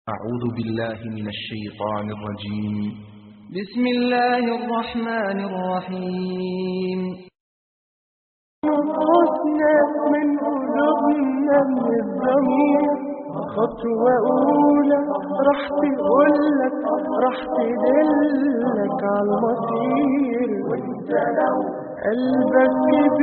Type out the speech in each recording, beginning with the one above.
أعوذ بالله من الشيطان الرجيم. بسم الله الرحمن الرحيم. نفوسنا من قلوبنا من الضمير، خطوة أولى راح تقولك، راح تدلك عالمصير. وانت لو قلبك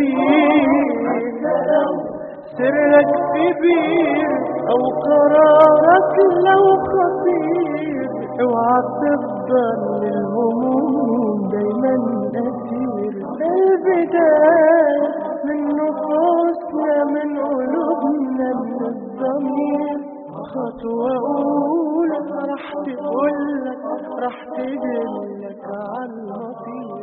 كبير، سرك كبير، أو قرارك لو خطير، اوعى تفضل للهموم دايما أسير. البداية من نفوسنا من قلوبنا من الضمير، خطوة أولى راح تقولك، راح تدلك عالمصير.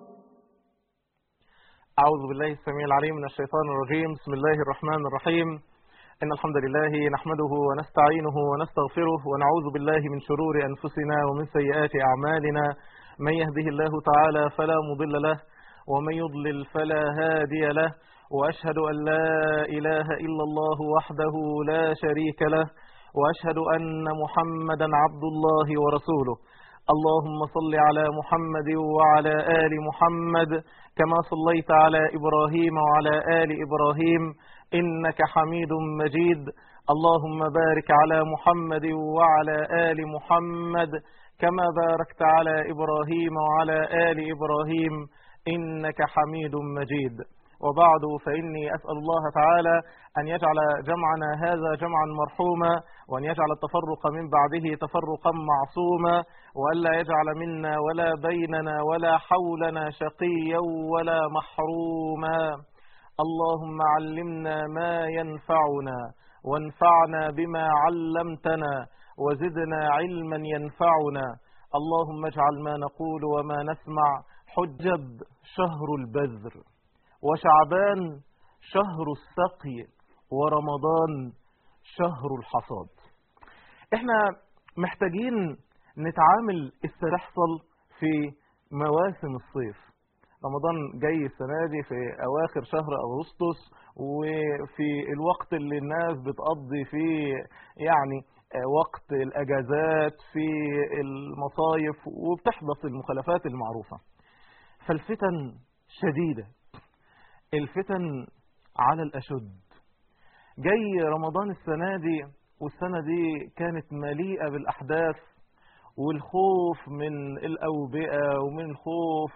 أعوذ بالله السميع العليم من الشيطان الرجيم. بسم الله الرحمن الرحيم. إن الحمد لله نحمده ونستعينه ونستغفره ونعوذ بالله من شرور أنفسنا ومن سيئات أعمالنا. من يهده الله تعالى فلا مضل له ومن يضلل فلا هادي له، وأشهد أن لا إله إلا الله وحده لا شريك له، وأشهد أن محمدا عبد الله ورسوله. اللهم صل على محمد وعلى آل محمد كما صليت على إبراهيم وعلى آل إبراهيم إنك حميد مجيد. اللهم بارك على محمد وعلى آل محمد كما باركت على إبراهيم وعلى آل إبراهيم إنك حميد مجيد. وبعد، فإني أسأل الله تعالى أن يجعل جمعنا هذا جمعا مرحوما، وأن يجعل التفرق من بعده تفرقا معصوما، وألا يجعل منا ولا بيننا ولا حولنا شقيا ولا محروما. اللهم علمنا ما ينفعنا وانفعنا بما علمتنا وزدنا علما ينفعنا. اللهم اجعل ما نقول وما نسمع حجب شهر البذر، وشعبان شهر السقي، ورمضان شهر الحصاد. احنا محتاجين نتعامل استرحصل في مواسم الصيف. رمضان جاي السنة دي في أواخر شهر أغسطس، وفي الوقت اللي الناس بتقضي فيه يعني وقت الأجازات في المصايف، وبتحدث المخالفات المعروفة. فالفتن شديدة، الفتن على الأشد. جاي رمضان السنة دي، والسنة دي كانت مليئة بالأحداث والخوف من الأوبئة، ومن الخوف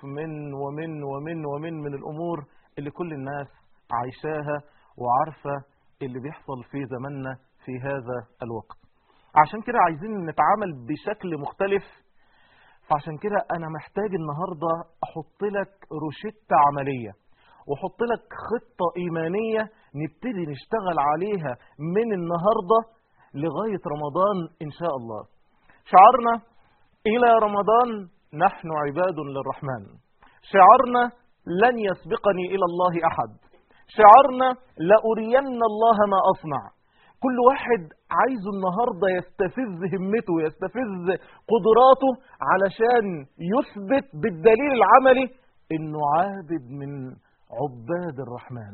من الأمور اللي كل الناس عايشاها وعارفة اللي بيحصل في زماننا في هذا الوقت. عشان كده عايزين نتعامل بشكل مختلف. فعشان كده أنا محتاج النهاردة أحط لك روشتة عملية، وحط لك خطة إيمانية نبتدي نشتغل عليها من النهاردة لغاية رمضان إن شاء الله. شعارنا إلى رمضان نحن عباد للرحمن، شعارنا لن يسبقني إلى الله أحد، شعارنا لأرين الله ما أصنع. كل واحد عايزه النهاردة يستفز همته، يستفز قدراته، علشان يثبت بالدليل العملي إنه عابد من عباد الرحمن.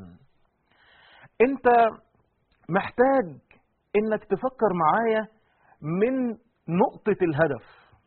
انت محتاج انك تفكر معايا من نقطة الهدف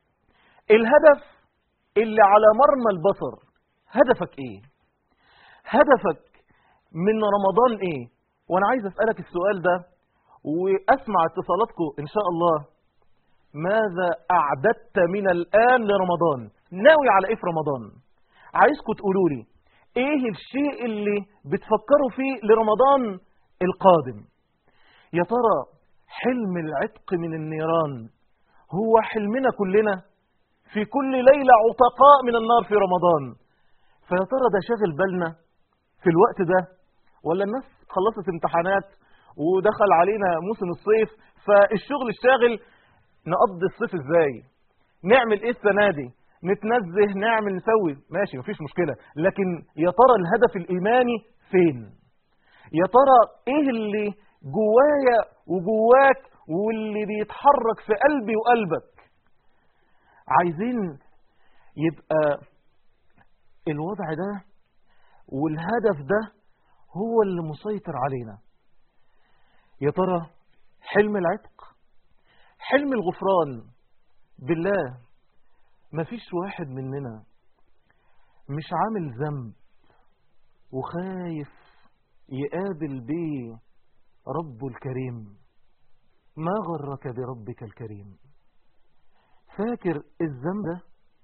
اللي على مرمى البصر. هدفك ايه؟ هدفك من رمضان ايه؟ وانا عايز اسألك السؤال ده واسمع اتصالاتكم ان شاء الله. ماذا اعددت من الان لرمضان؟ ناوي على ايه في رمضان؟ عايزكم تقولوا لي ايه الشيء اللي بتفكروا فيه لرمضان القادم. يا ترى حلم العتق من النيران هو حلمنا كلنا؟ في كل ليلة عتقاء من النار في رمضان. فيا ترى ده شاغل بالنا في الوقت ده، ولا الناس خلصت امتحانات ودخل علينا موسم الصيف، فالشغل الشاغل نقضي الصيف ازاي؟ نعمل ايه السنة دي؟ نتنزه، نعمل، نسوي، ماشي مفيش مشكلة، لكن يا ترى الهدف الإيماني فين؟ يا ترى ايه اللي جوايا وجواك واللي بيتحرك في قلبي وقلبك؟ عايزين يبقى الوضع ده والهدف ده هو اللي مسيطر علينا. يا ترى حلم العتق، حلم الغفران. بالله مفيش واحد مننا مش عامل ذنب وخايف يقابل بيه ربه الكريم. ما غرك بربك الكريم؟ فاكر الذنب ده؟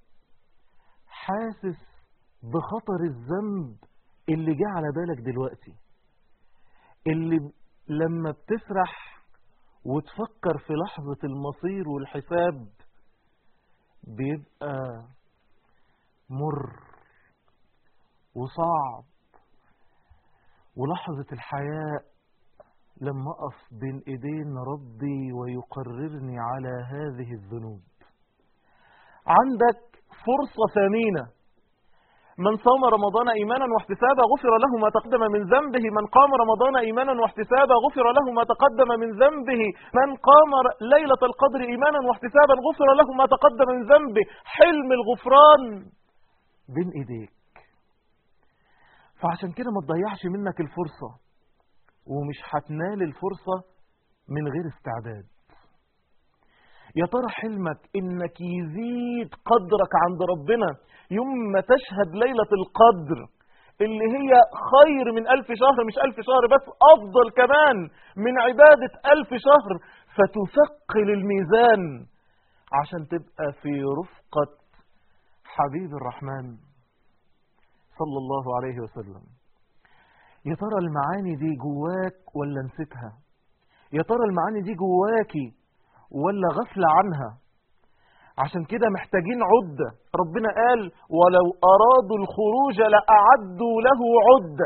حاسس بخطر الذنب اللي جه على بالك دلوقتي، اللي لما بتسرح وتفكر في لحظة المصير والحساب بيبقى مر وصعب، ولحظة الحياء لما أقف بين إيدين ربي ويقررني على هذه الذنوب. عندك فرصة ثمينة. من صام رمضان إيمانا واحتسابا غفر له ما تقدم من ذنبه. من قام رمضان إيمانا واحتسابا غفر له ما تقدم من ذنبه. من قام ليلة القدر إيمانا واحتسابا غفر له ما تقدم من ذنبه. حلم الغفران بين إيديك. فعشان كده ما تضيعش منك الفرصة، ومش هتنال الفرصة من غير استعداد. يا ترى حلمك انك يزيد قدرك عند ربنا يوم ما تشهد ليلة القدر اللي هي خير من 1000 شهر، مش 1000 شهر بس، افضل كمان من عبادة 1000 شهر، فتثقل الميزان عشان تبقى في رفقة حبيب الرحمن صلى الله عليه وسلم. يا ترى المعاني دي جواك ولا نسيتها؟ يا ترى المعاني دي جواكي ولا غفلة عنها؟ عشان كده محتاجين عدة. ربنا قال ولو أرادوا الخروج لأعدوا له عدة.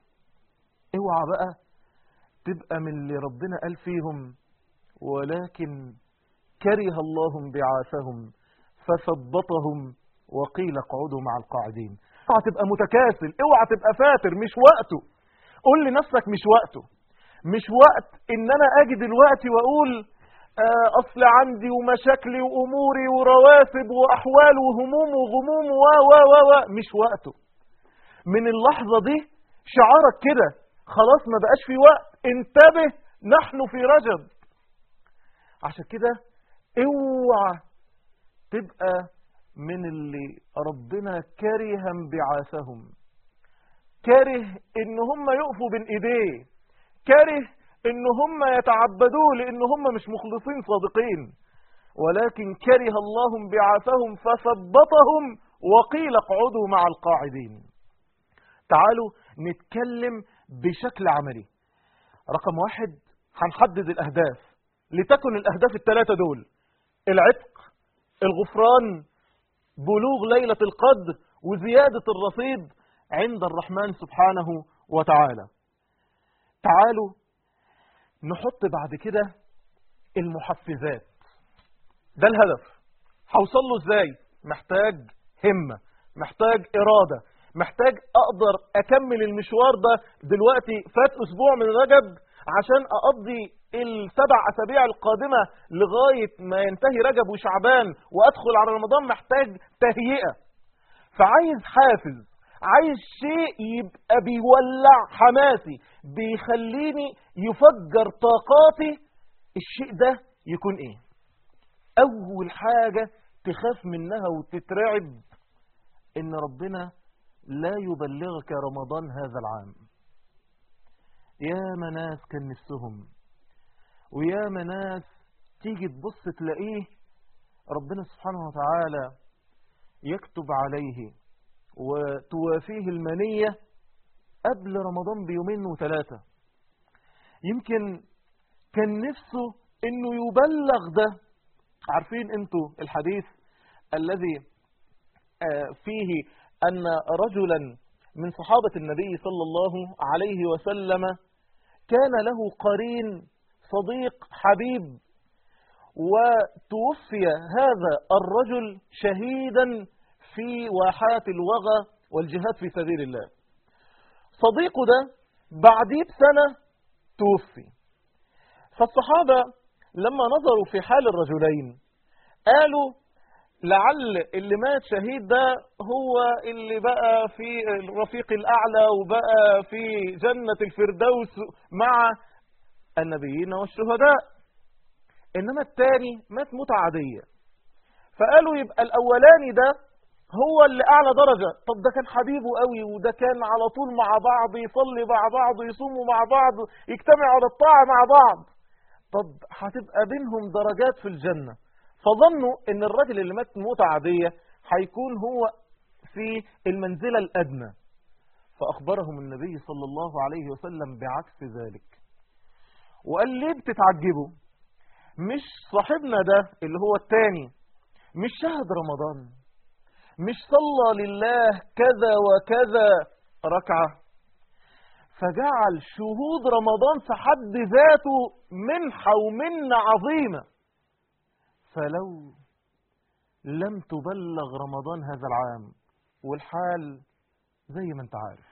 اوعى بقى تبقى من اللي ربنا قال فيهم ولكن كره الله انبعاثهم فثبطهم وقيل اقعدوا مع القاعدين. اوعى تبقى متكاسل، اوعى تبقى فاتر، مش وقته. قول لنفسك مش وقته، مش وقت ان انا اجي دلوقتي واقول اصل عندي ومشاكلي واموري ورواتب واحوال وهموم وغموم و مش وقته. من اللحظة دي شعارك كده خلاص ما بقاش في وقت، انتبه نحن في رجب. عشان كده اوعى تبقى من اللي ربنا كره انبعاثهم، كره ان هم يقفوا بين ايديه، كره ان هم يتعبدوه لان هم مش مخلصين صادقين، ولكن كره الله انبعاثهم فثبطهم وقيل اقعدوا مع القاعدين. تعالوا نتكلم بشكل عملي. رقم 1 هنحدد الاهداف، لتكن الاهداف ال3 دول: العتق، الغفران، بلوغ ليلة القدر، وزيادة الرصيد عند الرحمن سبحانه وتعالى. تعالوا نحط بعد كده المحفزات. ده الهدف. هوصل له ازاي؟ محتاج همة، محتاج إرادة، محتاج أقدر أكمل المشوار ده. دلوقتي فات أسبوع من رجب عشان أقضي ال7 أسابيع القادمة لغاية ما ينتهي رجب وشعبان وأدخل على رمضان. محتاج تهيئة، فعايز حافز، عايز شيء يبقى بيولع حماسي، بيخليني يفجر طاقاتي. الشيء ده يكون ايه؟ اول حاجة تخاف منها وتترعب ان ربنا لا يبلغك رمضان هذا العام. يا مناس كان نفسهم، ويا مناس تيجي تبص تلاقيه ربنا سبحانه وتعالى يكتب عليه وتوافيه المنية قبل رمضان بيومين و3. يمكن كان نفسه انه يبلغ ده. عارفين انتوا الحديث الذي فيه ان رجلا من صحابة النبي صلى الله عليه وسلم كان له قرين صديق حبيب، وتوفي هذا الرجل شهيدا في واحات الوغى والجهاد في سبيل الله. صديقه ده بعديه بسنة توفي. فالصحابة لما نظروا في حال الرجلين قالوا لعل اللي مات شهيد ده هو اللي بقى في الرفيق الأعلى وبقى في جنة الفردوس مع النبيين والشهداء. إنما التاني مات موتة عادية. فقالوا يبقى الأولاني ده هو اللي أعلى درجة. طب ده كان حبيبه قوي، وده كان على طول مع بعض، يصلي مع بعض، يصوموا مع بعض، يجتمعوا على الطاعة مع بعض. طب هتبقى بينهم درجات في الجنة. فظنوا ان الراجل اللي مات موتة عادية هيكون هو في المنزلة الأدنى. فأخبرهم النبي صلى الله عليه وسلم بعكس ذلك، وقال ليه بتتعجبوا؟ مش صاحبنا ده اللي هو التاني مش شهد رمضان، مش صلى لله كذا وكذا ركعة، فجعل شهود رمضان في حد ذاته منحة ومنة عظيمة. فلو لم تبلغ رمضان هذا العام والحال زي ما انت عارف،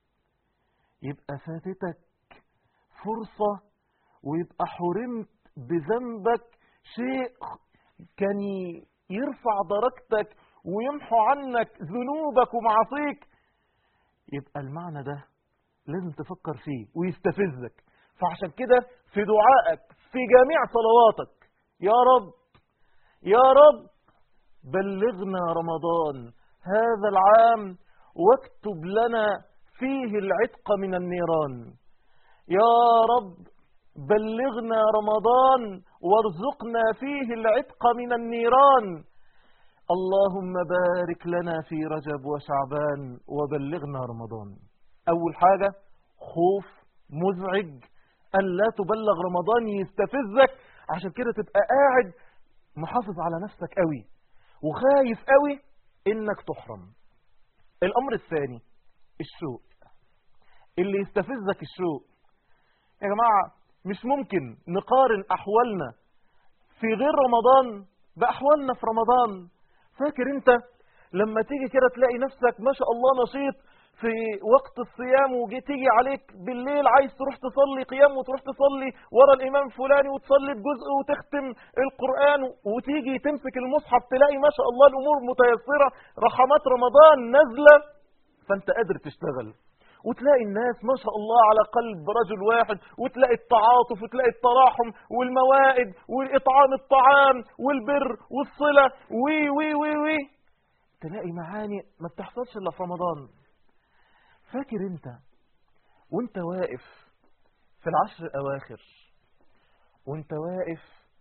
يبقى فاتتك فرصة ويبقى حرمت بذنبك شيء كان يرفع درجتك ويمحو عنك ذنوبك ومعاصيك. يبقى المعنى ده لازم تفكر فيه ويستفزك. فعشان كده في دعائك في جميع صلواتك يا رب يا رب بلغنا رمضان هذا العام واكتب لنا فيه العتق من النيران. يا رب بلغنا رمضان وارزقنا فيه العتق من النيران. اللهم بارك لنا في رجب وشعبان وبلغنا رمضان. أول حاجة خوف مزعج أن لا تبلغ رمضان يستفزك، عشان كده تبقى قاعد محافظ على نفسك قوي وخايف قوي إنك تحرم. الأمر الثاني الشوق، اللي يستفزك الشوق. يا جماعة مش ممكن نقارن أحوالنا في غير رمضان بأحوالنا في رمضان. فاكر انت لما تيجي كده تلاقي نفسك ما شاء الله نشيط في وقت الصيام، وجي تيجي عليك بالليل عايز تروح تصلي قيام وتروح تصلي ورا الإمام فلاني وتصلي بجزء وتختم القرآن، وتيجي تمسك المصحف تلاقي ما شاء الله الأمور متيسرة، رحمات رمضان نازلة، فانت قادر تشتغل. وتلاقي الناس ما شاء الله على قلب رجل واحد، وتلاقي التعاطف وتلاقي التراحم والموائد والإطعام الطعام والبر والصلة وي وي وي وي تلاقي معاني ما بتحصلش إلا في رمضان. فاكر انت وانت واقف في العشر الأواخر وانت واقف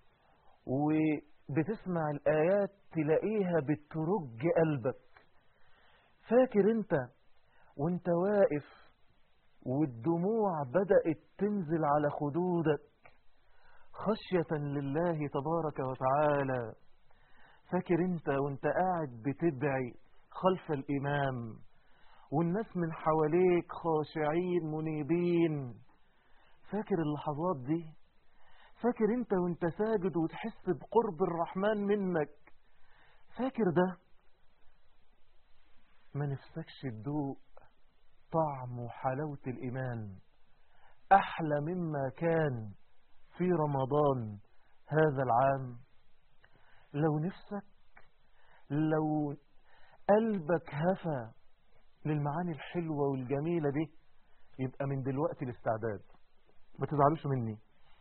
وبتسمع الآيات تلاقيها بترج قلبك؟ فاكر انت وانت واقف والدموع بدأت تنزل على خدودك خشية لله تبارك وتعالى؟ فاكر انت وانت قاعد بتدعي خلف الإمام والناس من حواليك خاشعين منيبين؟ فاكر اللحظات دي؟ فاكر انت وانت ساجد وتحس بقرب الرحمن منك؟ فاكر ده؟ ما نفسكش تدوق طعم وحلاوة الإيمان أحلى مما كان في رمضان هذا العام؟ لو نفسك، لو قلبك هفى للمعاني الحلوة والجميلة دي، يبقى من دلوقتي الاستعداد. ما تزعلوش مني،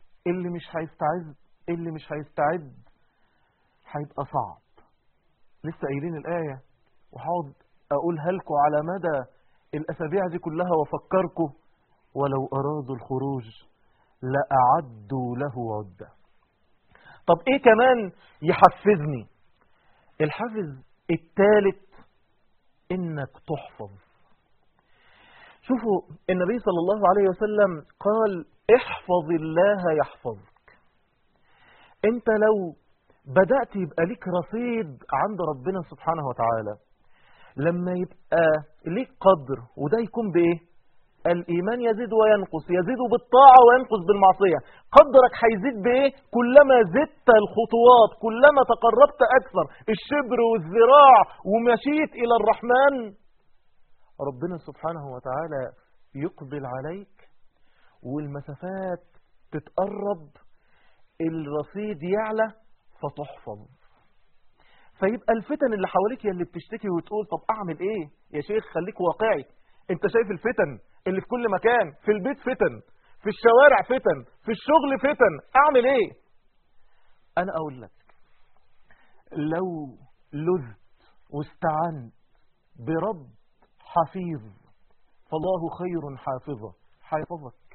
اللي مش هيستعد هيبقى صعب. لسه قايلين الآية وهقعد أقولها لكم على مدى الأسابيع دي كلها وفكركم: ولو أرادوا الخروج لأعدوا له عدة. طب إيه كمان يحفزني؟ الحافز الثالث إنك تحفظ. شوفوا النبي صلى الله عليه وسلم قال: احفظ الله يحفظك. انت لو بدأت يبقى ليك رصيد عند ربنا سبحانه وتعالى، لما يبقى ليك قدر، وده يكون بإيه؟ الإيمان يزيد وينقص، يزيد بالطاعة وينقص بالمعصية. قدرك هيزيد بإيه؟ كلما زدت الخطوات، كلما تقربت أكثر الشبر والذراع ومشيت إلى الرحمن، ربنا سبحانه وتعالى يقبل عليك والمسافات تتقرب، الرصيد يعلى فتحفظ. فيبقى الفتن اللي حواليك هي اللي بتشتكي وتقول: طب أعمل إيه يا شيخ؟ خليك واقعي. انت شايف الفتن اللي في كل مكان، في البيت فتن، في الشوارع فتن، في الشغل فتن، اعمل ايه؟ أنا أقول لك لو لذت واستعنت برب حفيظ فالله خير حافظة حيفظك،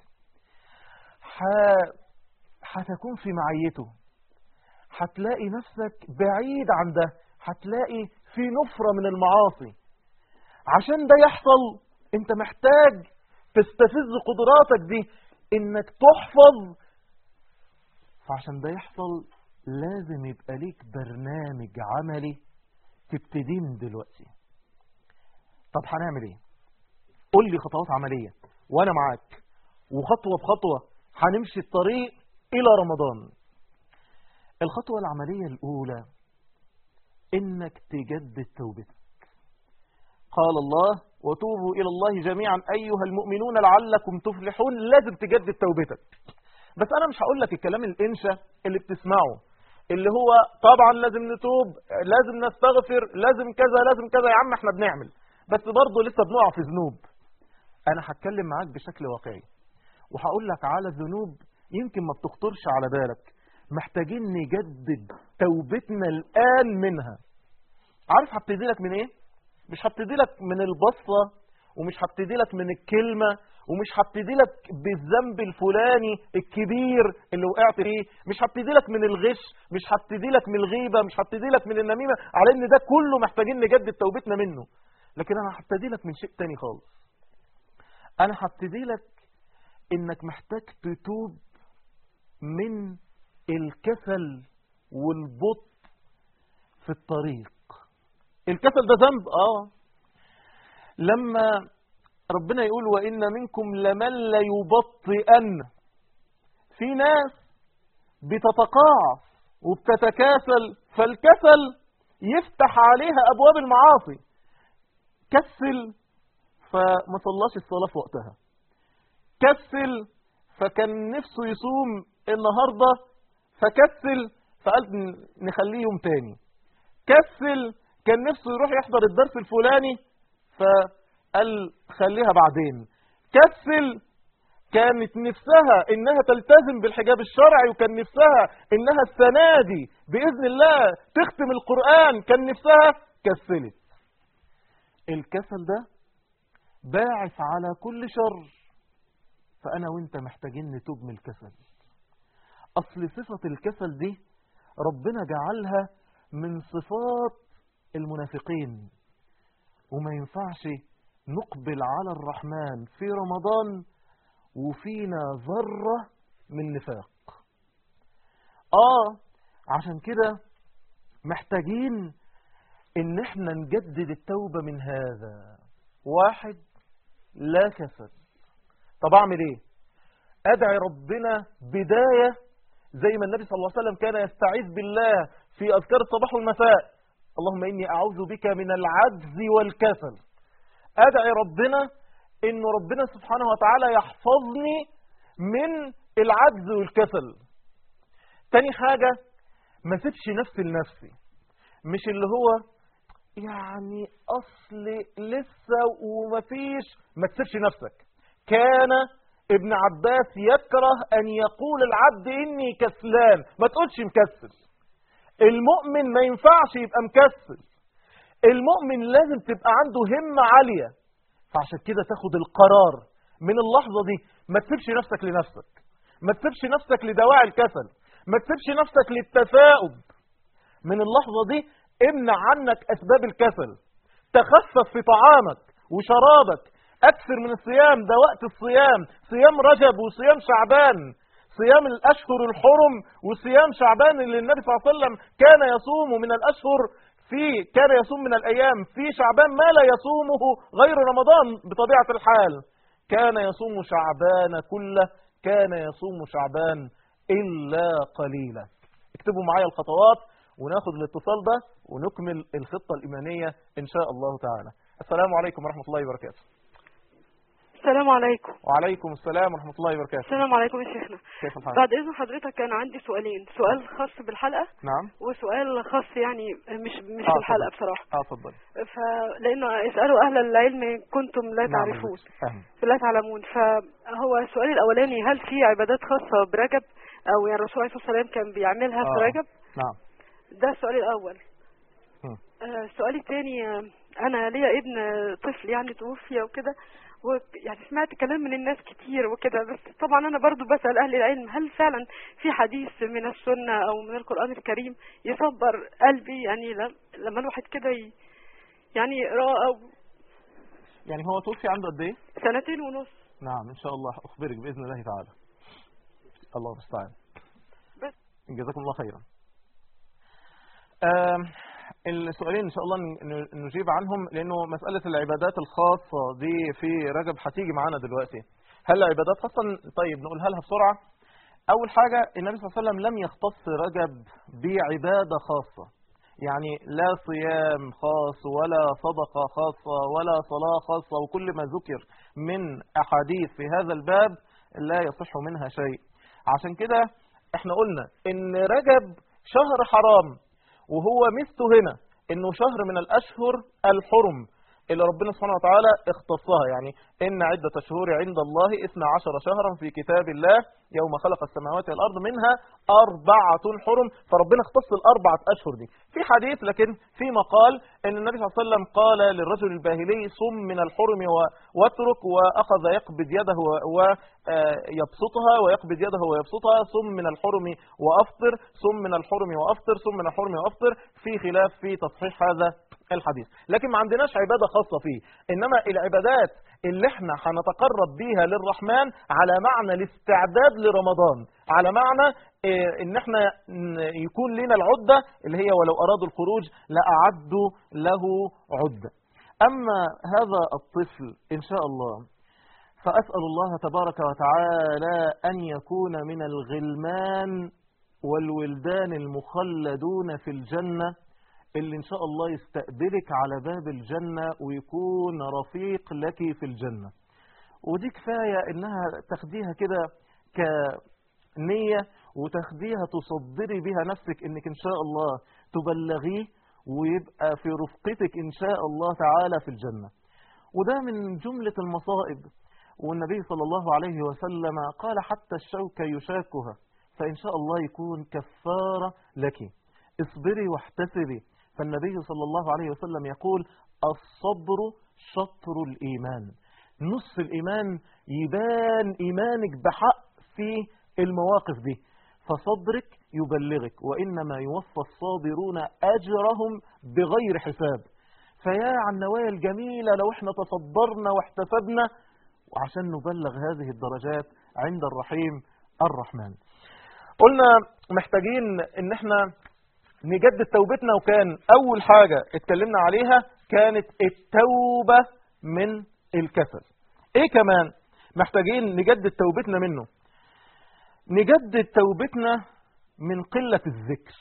هتكون في معيته، هتلاقي نفسك بعيد عن ده، هتلاقي في نفرة من المعاصي. عشان ده يحصل انت محتاج تستفز قدراتك دي انك تحفظ. فعشان ده يحصل لازم يبقى ليك برنامج عملي تبتدي من دلوقتي. طب هنعمل ايه؟ قول لي خطوات عملية وانا معاك، وخطوة بخطوة هنمشي الطريق الى رمضان. الخطوة العملية الاولى انك تجدد توبتك. قال الله وتوبوا الى الله جميعا ايها المؤمنون لعلكم تفلحون. لازم تجدد توبتك. بس انا مش هقول لك الكلام الانشا اللي بتسمعه اللي هو طبعا لازم نتوب، لازم نستغفر، لازم كذا لازم كذا. يا عم احنا بنعمل، بس برضه لسه بنقع في ذنوب. انا هتكلم معاك بشكل واقعي وهقول لك على ذنوب يمكن ما بتخطرش على بالك، محتاجين نجدد توبتنا الآن منها. عارف هبتدي لك من ايه؟ مش هبتدي لك من البصة، ومش هبتدي لك من الكلمة، ومش هبتدي لك بالذنب الفلاني الكبير اللي وقعت فيه، مش هبتدي لك من الغش، مش هبتدي لك من الغيبة، مش هبتدي لك من النميمة، على ان ده كله محتاجين نجدد توبتنا منه. لكن انا هبتدي لك من شيء تاني خالص. انا هبتدي لك انك محتاج تتوب من الكسل والبطء في الطريق. الكسل ده ذنب. لما ربنا يقول وإن منكم لمن ليبطئن، في ناس بتتقاعس وبتتكاسل، فالكسل يفتح عليها أبواب المعاصي. كسل فما صلاش الصلاة في وقتها، كسل فكان نفسه يصوم النهاردة فكسل فقال نخليه يوم تاني، كسل كان نفسه يروح يحضر الدرس الفلاني فقال خليها بعدين، كسل كانت نفسها انها تلتزم بالحجاب الشرعي وكان نفسها انها السنة دي بإذن الله تختم القرآن، كان نفسها كسلت. الكسل ده باعث على كل شر. فأنا وانت محتاجين نتوب من الكسل. أصل صفة الكسل دي ربنا جعلها من صفات المنافقين، وما ينفعش نقبل على الرحمن في رمضان وفينا ذرة من نفاق. عشان كده محتاجين ان احنا نجدد التوبة من هذا. واحد، لا كسل. طب اعمل ايه؟ ادعي ربنا بداية زي ما النبي صلى الله عليه وسلم كان يستعيذ بالله في اذكار الصباح والمساء. اللهم إني أعوذ بك من العجز والكسل. أدعي ربنا إنه ربنا سبحانه وتعالى يحفظني من العجز والكسل. تاني حاجة، ما سيبش نفسي لنفسي. مش اللي هو يعني أصل لسه ومفيش، ما تسيبش نفسك. كان ابن عباس يكره أن يقول العبد إني كسلان. ما تقولش مكسل. المؤمن ما ينفعش يبقى مكسل. المؤمن لازم تبقى عنده همة عالية. فعشان كده تاخد القرار من اللحظة دي، ما تسيبش نفسك لنفسك، ما تسيبش نفسك لدواعي الكسل، ما تسيبش نفسك للتثاؤب. من اللحظة دي امنع عنك أسباب الكسل. تخفف في طعامك وشرابك، أكثر من الصيام. ده وقت الصيام، صيام رجب وصيام شعبان، صيام الأشهر الحرم وصيام شعبان اللي النبي صلى الله عليه وسلم كان يصوم من الأشهر كان يصوم من الأيام في شعبان ما لا يصومه غير رمضان بطبيعة الحال. كان يصوم شعبان كله، كان يصوم شعبان إلا قليلا. اكتبوا معايا الخطوات وناخد الاتصال ده ونكمل الخطة الإيمانية إن شاء الله تعالى. السلام عليكم ورحمة الله وبركاته. السلام عليكم. وعليكم السلام ورحمة الله وبركاته. السلام عليكم يا شيخنا. كيف الحال؟ بعد إذن حضرتك كان عندي سؤالين، سؤال خاص بالحلقة نعم، وسؤال خاص يعني مش في الحلقة بصراحة. اتفضل. فلأنه اسألوا أهل العلم كنتم لا تعرفون لا تعلمون. فهو السؤال الأولاني، هل في عبادات خاصة برجب او يعني الرسول عليه الصلاه والسلام كان بيعملها في رجب؟ نعم. ده السؤال الاول. السؤال الثاني، انا ليا ابن طفل يعني توفي وكده، ويعني سمعت كلام من الناس كتير وكده، بس طبعا انا برضو بسأل اهل العلم هل فعلا في حديث من السنة او من القرآن الكريم يصبر قلبي، يعني لما الواحد كده يعني يقرأ او يعني هو توفي عنده قد ايه؟ 2.5 سنين. نعم ان شاء الله اخبرك باذن الله تعالى. الله المستعان. بس جزاكم الله خيرا. السؤالين ان شاء الله نجيب عنهم، لانه مسألة العبادات الخاصة دي في رجب هتيجي معانا دلوقتي. هل العبادات خاصة؟ طيب نقولها لها بسرعة. اول حاجة النبي صلى الله عليه وسلم لم يختص رجب بعبادة خاصة، يعني لا صيام خاص ولا صدقة خاصة ولا صلاة خاصة، وكل ما ذكر من احاديث في هذا الباب لا يصح منها شيء. عشان كده احنا قلنا ان رجب شهر حرام، وهو مثله هنا انه شهر من الاشهر الحرم اللي ربنا سبحانه وتعالى اختصها. يعني ان عدة الشهور عند الله 12 شهرا في كتاب الله يوم خلق السماوات والارض منها 4 حرم، فربنا اختص ال4 اشهر دي. في حديث لكن في مقال ان النبي صلى الله عليه وسلم قال للرجل الباهلي صم من الحرم واترك، واخذ يقبض يده ويبسطها ويقبض يده ويبسطها، صم من الحرم وافطر، صم من الحرم وافطر، صم من الحرم وافطر. في خلاف في تصحيح هذا الحديث، لكن ما عندناش عبادة خاصة فيه. إنما العبادات اللي احنا هنتقرب بيها للرحمن على معنى الاستعداد لرمضان، على معنى ان احنا يكون لنا العدة اللي هي ولو أرادوا الخروج لأعدوا له عدة. أما هذا الطفل إن شاء الله فأسأل الله تبارك وتعالى أن يكون من الغلمان والولدان المخلدون في الجنة، اللي إن شاء الله يستقبلك على باب الجنة ويكون رفيق لك في الجنة. ودي كفاية إنها تاخديها كده كنية، وتاخديها تصدري بها نفسك إنك إن شاء الله تبلغيه ويبقى في رفقتك إن شاء الله تعالى في الجنة. وده من جملة المصائب، والنبي صلى الله عليه وسلم قال حتى الشوكة يشاكها، فإن شاء الله يكون كفارة لك. اصبري واحتسبي. فالنبي صلى الله عليه وسلم يقول الصبر شطر الإيمان، نصف الإيمان يبان إيمانك بحق في المواقف دي، فصبرك يبلغك، وإنما يوفى الصابرون أجرهم بغير حساب. فيا عن النوايا الجميلة لو احنا تصبرنا واحتسبنا وعشان نبلغ هذه الدرجات عند الرحيم الرحمن. قلنا محتاجين ان احنا نجدد توبتنا، وكان اول حاجة اتكلمنا عليها كانت التوبة من الكسل. ايه كمان محتاجين نجدد توبتنا منه؟ نجدد توبتنا من قلة الذكر.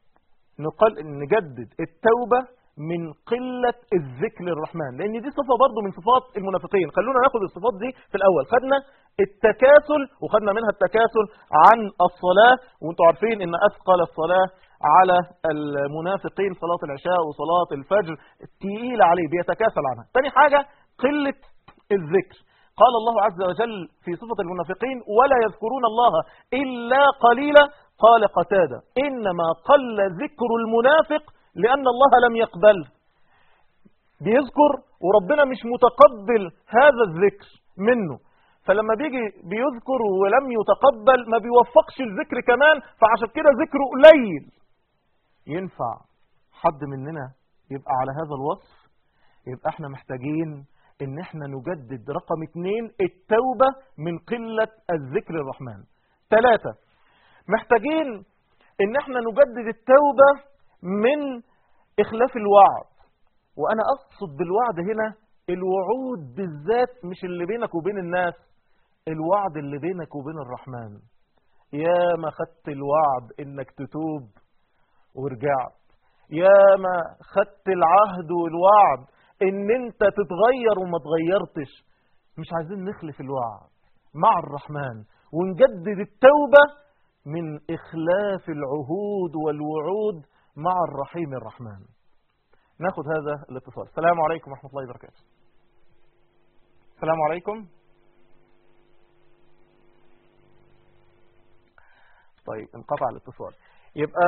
نجدد التوبة من قلة الذكر للرحمن، لان دي صفة برضو من صفات المنافقين. خلونا ناخد الصفات دي في الاول. خدنا التكاسل، وخدنا منها التكاسل عن الصلاة، وانتوا عارفين ان اثقل الصلاة على المنافقين صلاة العشاء وصلاة الفجر، تقيلة عليه بيتكاسل عنها. تاني حاجة قلة الذكر. قال الله عز وجل في صفة المنافقين ولا يذكرون الله إلا قليلا. قال قتادة إنما قل ذكر المنافق لأن الله لم يقبل. بيذكر وربنا مش متقبل هذا الذكر منه، فلما بيجي بيذكر ولم يتقبل ما بيوفقش الذكر كمان، فعشان كده ذكره قليل. ينفع حد مننا يبقى على هذا الوصف؟ يبقى احنا محتاجين ان احنا نجدد رقم 2 التوبة من قلة الذكر الرحمن. 3 محتاجين ان احنا نجدد التوبة من اخلاف الوعد. وانا اقصد بالوعد هنا الوعود بالذات، مش اللي بينك وبين الناس، الوعد اللي بينك وبين الرحمن. يا ما خدت الوعد انك تتوب ورجعت، يا ما خدت العهد والوعد ان انت تتغير وما تغيرتش. مش عايزين نخلف الوعد مع الرحمن ونجدد التوبة من اخلاف العهود والوعود مع الرحيم الرحمن. ناخد هذا الاتصال. السلام عليكم ورحمة الله وبركاته. السلام عليكم. طيب انقطع الاتصال. يبقى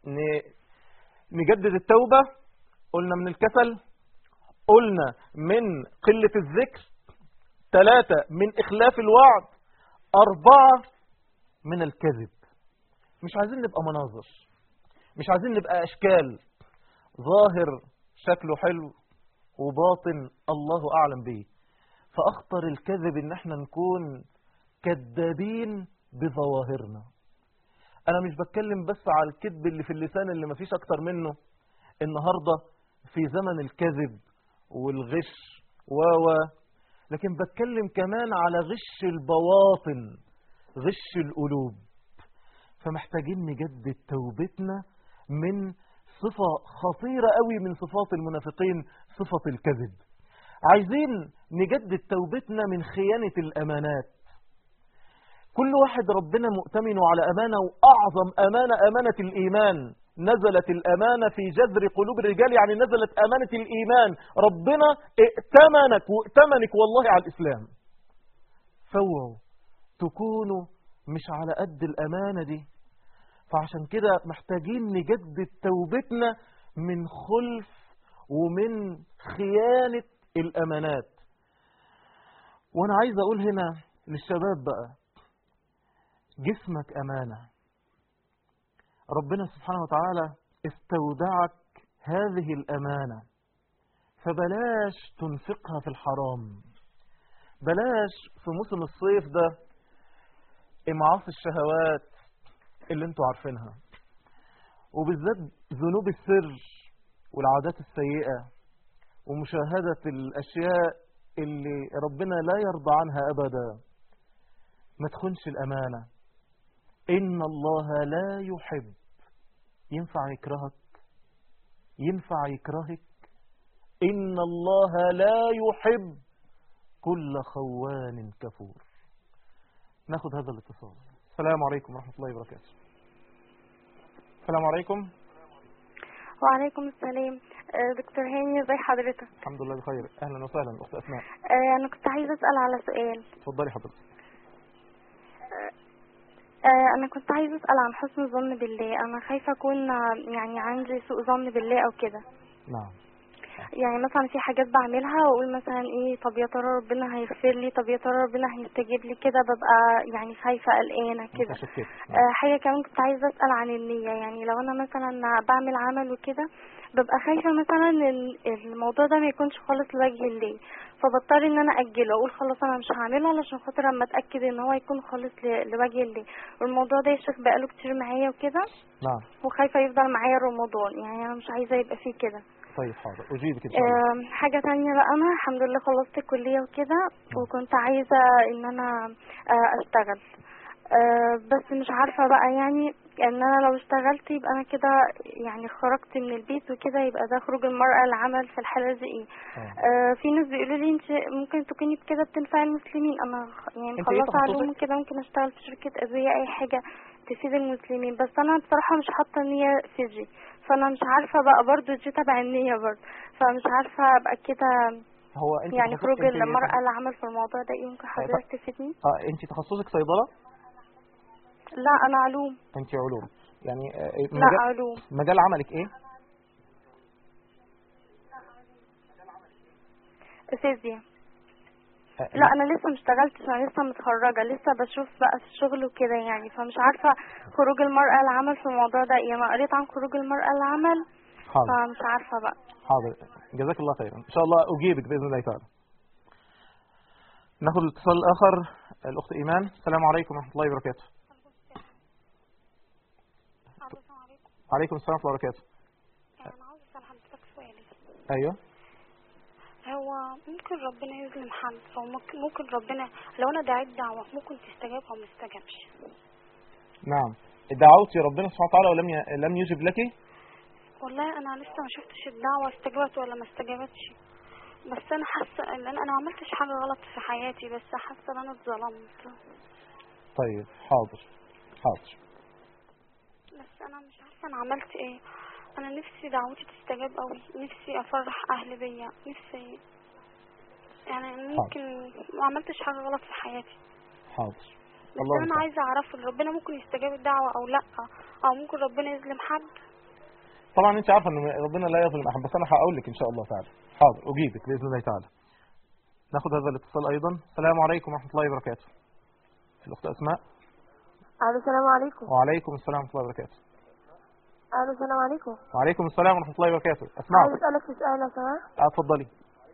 نجدد التوبة. قلنا من الكسل، قلنا من قلة الذكر، 3 من إخلاف الوعد، 4 من الكذب. مش عايزين نبقى مناظر، مش عايزين نبقى أشكال، ظاهر شكله حلو وباطن الله أعلم به. فأخطر الكذب إن احنا نكون كذابين بظواهرنا. أنا مش بتكلم بس على الكذب اللي في اللسان اللي مفيش أكتر منه النهاردة في زمن الكذب والغش لكن بتكلم كمان على غش البواطن، غش القلوب. فمحتاجين نجدد توبتنا من صفة خطيرة قوي من صفات المنافقين، صفة الكذب. عايزين نجدد توبتنا من خيانة الأمانات. كل واحد ربنا مؤتمنه على أمانة، وأعظم أمانة أمانة الإيمان. نزلت الأمانة في جذر قلوب الرجال، يعني نزلت أمانة الإيمان. ربنا ائتمنك وائتمنك والله على الإسلام. فوعوا تكونوا مش على قد الأمانة دي. فعشان كده محتاجين نجدد توبتنا من خلف ومن خيانة الأمانات. وأنا عايز أقول هنا للشباب بقى، جسمك أمانة. ربنا سبحانه وتعالى استودعك هذه الأمانة، فبلاش تنفقها في الحرام. بلاش في موسم الصيف ده إمعاص الشهوات اللي انتوا عارفينها، وبالذات ذنوب السر والعادات السيئة ومشاهدة الأشياء اللي ربنا لا يرضى عنها أبدا. ما تخونش الأمانة. إن الله لا يحب. ينفع يكرهك؟ ينفع يكرهك؟ إن الله لا يحب كل خوان كفور. ناخد هذا الاتصال. السلام عليكم ورحمة الله وبركاته. السلام عليكم. وعليكم السلام. دكتور هاني، ازي حضرتك؟ الحمد لله بخير. اهلا وسهلا اخت اسماء. انا كنت عايزه اسال على سؤال. اتفضلي حضرتك. انا كنت عايزه اسال عن حسن الظن بالله. انا خايفه اكون يعني عندي سوء ظن بالله او كده. نعم. يعني مثلا في حاجات بعملها واقول مثلا ايه، طب يا ترى ربنا هيغفر لي، طب يا ترى ربنا هيستجيب لي كده، ببقى يعني خايفه قلقانه كده. حاجه كمان كنت عايزه اسال عن النيه. يعني لو انا مثلا بعمل عمل وكده، ببقى خايفه مثلا ان الموضوع ده ما يكونش خالص لوجه الله، فبضطر ان انا اجله، اقول خلاص انا مش هعمله علشان خاطر اما اتاكد ان هو يكون خالص لوجه الله. والموضوع ده يا شيخ بقاله كتير معايا وكده. نعم. وخايفه يفضل معايا رمضان، يعني انا مش عايزه يبقى فيه كده. طيب حاضر، أجيبك إن شاء الله. حاجة تانية بقى، أنا الحمد لله خلصت الكلية وكده، وكنت عايزة إن أنا أشتغل. بس مش عارفة بقى، يعني ان انا لو اشتغلت يبقى انا كده يعني خرجت من البيت وكده، يبقى ده خروج المرأة للعمل في الحالة دي ايه. في ناس بيقولوا لي انت ممكن تكوني بكده بتنفع المسلمين. انا يعني مخلصة علوم كده، ممكن اشتغل في شركة ادوية، اي حاجة تفيد المسلمين. بس انا بصراحة مش حاطة نية في دي، فانا مش عارفة بقى برضو دي تبع النية برضو، فمش عارفة ابقى كده. هو انت يعني خروج المرأة للعمل في الموضوع ده ايه، ممكن حضرتك تفيدني؟ انت تخصصك صيدلة؟ لا انا علوم. انت علوم يعني لا علوم. مجال عملك ايه؟ فيزياء. لا انا لسه مشتغلتش، انا لسه متخرجه، لسه بشوف بقى في الشغل وكده يعني، فمش عارفه خروج المرأة للعمل في الموضوع ده ايه. انا قريت عن خروج المرأة للعمل، فمش عارفه بقى. حاضر، جزاك الله خيرا، ان شاء الله اجيبك باذن الله تعالى. ناخد الاتصال الاخر، الاخت ايمان. السلام عليكم ورحمه الله وبركاته. عليكم السلام ورحمة الله وبركاته. أنا عاوز أسأل حضرتك سؤالي. أيوه. هو ممكن ربنا يظلم حد، أو ممكن ربنا لو أنا دعيت دعوة ممكن تستجاب أو ما تستجابش. نعم، دعوتي ربنا سبحانه وتعالى ولم يجب لك؟ والله أنا لسه ما شفتش الدعوة استجابت ولا ما استجابتش، بس أنا حاسة إن أنا ما عملتش حاجة غلط في حياتي، بس حاسة إن أنا اتظلمت. طيب حاضر حاضر. بس انا مش عارفه انا عملت ايه. انا نفسي دعوتي تستجاب قوي، نفسي افرح اهلي بيا، نفسي يعني ممكن ما عملتش حاجه غلط في حياتي. حاضر. بس الله انا المستعان. عايزه اعرف إن ربنا ممكن يستجاب الدعوه او لا، او ممكن ربنا يظلم حد. طبعا انت عارفه ان ربنا لا يظلم احد، بس انا هقول لك ان شاء الله تعالى. حاضر اجيبك باذن الله تعالى. ناخد هذا الاتصال ايضا. السلام عليكم ورحمه الله وبركاته. الاخت اسماء. الو السلام عليكم. وعليكم السلام ورحمه الله وبركاته. الو السلام عليكم. وعليكم السلام ورحمه الله وبركاته. اسمعك. عايز اسالك في سؤال لو سمحت. اتفضلي.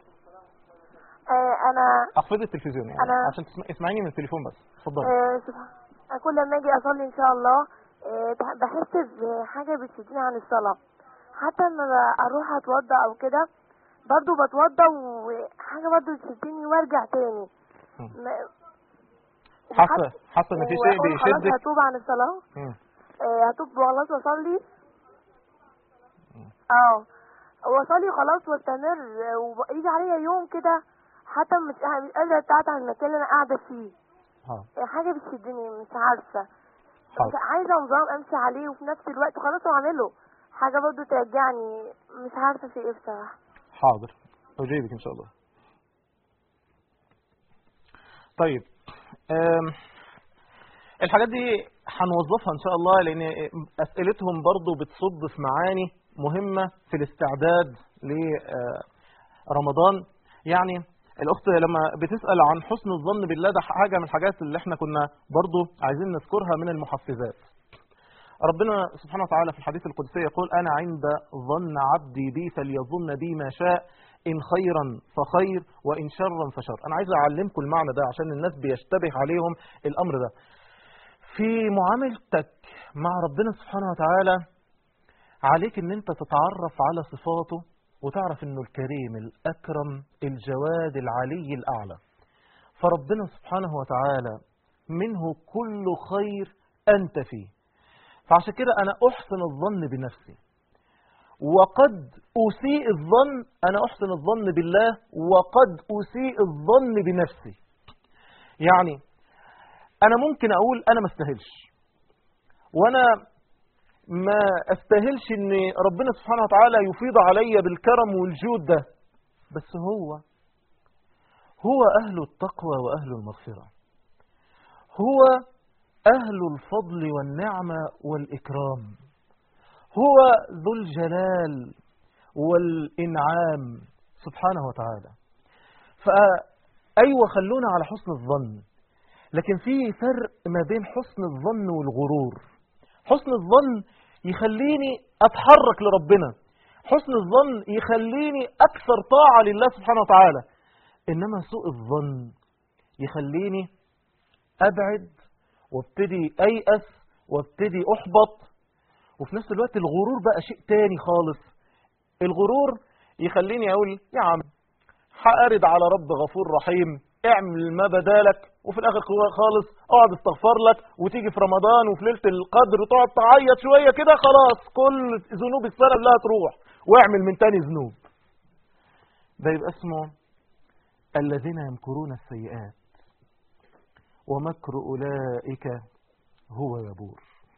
انا اخفضي التلفزيون يعني عشان اسمعيني من التليفون بس. اتفضلي. كل لما اجي اصلي ان شاء الله بحس بحاجه بتشدني عن الصلاه، حتى لما اروح اتوضى او كده برضو بتوضى وحاجه برضو بتشدني وارجع تاني. حاسه ان في شيء بيشدك. خلاص هتوب عن الصلاه. هتوب وخلاص واصلي. واصلي خلاص واستمر، ويجي عليا يوم كده حتى مش قادره اتعب عن المكان اللي انا قاعده فيه. حاجه بتشدني مش عارفه. عايزه نظام امشي عليه وفي نفس الوقت خلاص واعمله حاجه برضو ترجعني، مش عارفه في ايه بصراحه. حاضر اجيبك ان شاء الله. طيب الحاجات دي هنوظفها ان شاء الله، لان اسئلتهم برضو بتصب في معاني مهمه في الاستعداد لرمضان. يعني الاخت لما بتسال عن حسن الظن بالله، ده حاجه من الحاجات اللي احنا كنا برضو عايزين نذكرها من المحفزات. ربنا سبحانه وتعالى في الحديث القدسي يقول: انا عند ظن عبدي بي فليظن بي ما شاء، ان خيرا فخير وان شرا فشر. انا عايز اعلمكم المعنى ده عشان الناس بيشتبه عليهم الامر ده. في معاملتك مع ربنا سبحانه وتعالى عليك ان انت تتعرف على صفاته وتعرف انه الكريم الاكرم الجواد العلي الاعلى. فربنا سبحانه وتعالى منه كل خير انت فيه. فعشان كده انا احسن الظن بنفسي، وقد اسيء الظن، انا احسن الظن بالله وقد اسيء الظن بنفسي. يعني انا ممكن اقول انا ما استاهلش، وانا ما استاهلش ان ربنا سبحانه وتعالى يفيض علي بالكرم والجود ده، بس هو اهل التقوى واهل المغفرة، هو اهل الفضل والنعمة والاكرام، هو ذو الجلال والانعام سبحانه وتعالى. فايوه خلونا على حسن الظن، لكن في فرق ما بين حسن الظن والغرور. حسن الظن يخليني أتحرك لربنا، حسن الظن يخليني أكثر طاعة لله سبحانه وتعالى، إنما سوء الظن يخليني أبعد وابتدي أيأس وابتدي أحبط. وفي نفس الوقت الغرور بقى شيء تاني خالص. الغرور يخليني أقول يا عم هأرد على رب غفور رحيم، اعمل ما بدالك، وفي الاخر خالص اقعد استغفر لك، وتيجي في رمضان وفي ليله القدر وتقعد تعيط شويه كده، خلاص كل ذنوب السنه كلها تروح، واعمل من تاني ذنوب. ده يبقى اسمه الذين يمكرون السيئات ومكر اولئك هو يبور.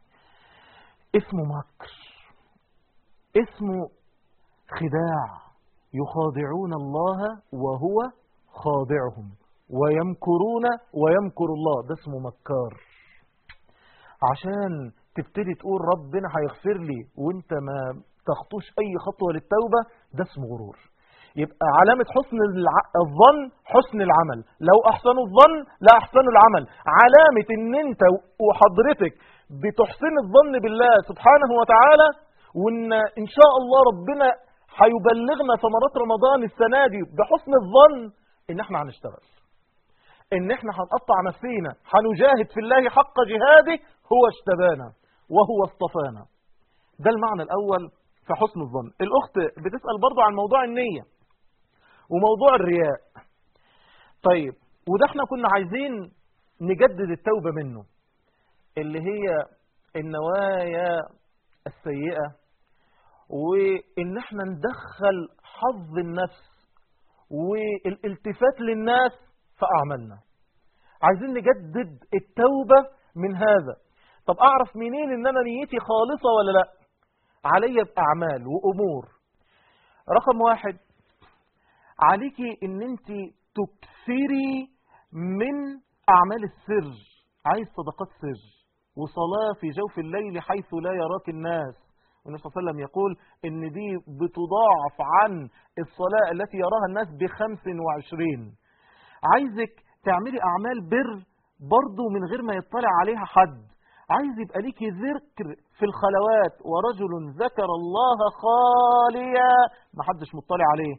اسمه مكر، اسمه خداع، يخادعون الله وهو خاضعهم ويمكرون ويمكر الله. ده اسمه مكار. عشان تبتدي تقول ربنا هيغفر لي وانت ما تخطوش اي خطوة للتوبة، ده اسمه غرور. يبقى علامة حسن الظن حسن العمل. لو احسنوا الظن لا احسنوا العمل. علامة ان انت وحضرتك بتحسن الظن بالله سبحانه وتعالى، وان ان شاء الله ربنا هيبلغنا ثمرات رمضان السنة دي بحسن الظن، ان احنا هنشتغل، ان احنا هنقطع نفسينا، هنجاهد في الله حق جهاده، هو اجتبانا وهو اصطفانا. ده المعنى الاول في حسن الظن. الاخت بتسأل برضو عن موضوع النية وموضوع الرياء. طيب وده احنا كنا عايزين نجدد التوبة منه، اللي هي النوايا السيئة، وان احنا ندخل حظ النفس والالتفات للناس في أعمالنا. عايزين نجدد التوبة من هذا. طب أعرف منين إن أنا نيتي خالصة ولا لا؟ علي بأعمال وأمور. رقم واحد، عليكي إن أنت تكثري من أعمال السر عايز صدقات سر وصلاة في جوف الليل حيث لا يراك الناس. والنبي صلى الله عليه وسلم يقول إن دي بتضاعف عن الصلاة التي يراها الناس ب25. عايزك تعملي أعمال بر برضو من غير ما يطلع عليها حد. عايز يبقى ليكي ذكر في الخلوات، ورجل ذكر الله خاليا ما حدش مطلع عليه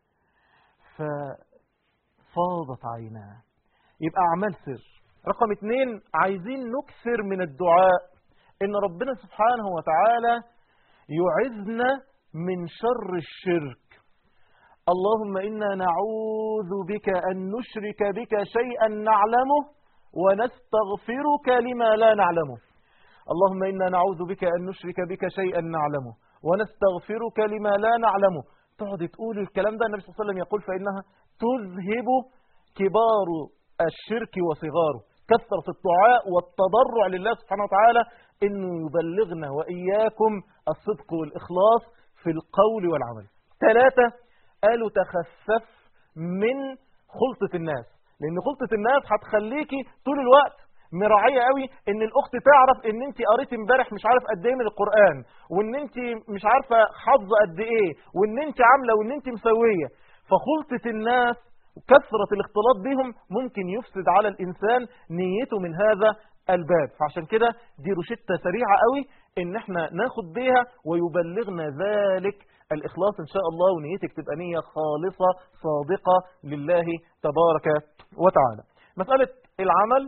ففاضت عيناه. يبقى أعمال سر. رقم 2، عايزين نكثر من الدعاء إن ربنا سبحانه وتعالى يعذنا من شر الشرك. اللهم إنا نعوذ بك أن نشرك بك شيئا نعلمه ونستغفرك لما لا نعلمه. اللهم إنا نعوذ بك أن نشرك بك شيئا نعلمه ونستغفرك لما لا نعلمه. تقعد تقول الكلام ده، النبي صلى الله عليه وسلم يقول فإنها تذهب كبار الشرك وصغاره. كثرة الدعاء والتضرع لله سبحانه وتعالى إنه يبلغنا وإياكم الصدق والإخلاص في القول والعمل. 3، قالوا تخفف من خلطة الناس، لأن خلطة الناس هتخليكي طول الوقت مراعية قوي ان الاخت تعرف ان انت قريتي امبارح مش عارف قد ايه من القرآن، وان انت مش عارفة حافظة قد ايه، وان انت عاملة وان انت مسوية. فخلطة الناس وكثرة الاختلاط بهم ممكن يفسد على الانسان نيته من هذا الباب. فعشان كده دي روشتة سريعة قوي ان احنا ناخد بيها ويبلغنا ذلك الإخلاص إن شاء الله، ونيتك تبقى نية خالصة صادقة لله تبارك وتعالى. مسألة العمل،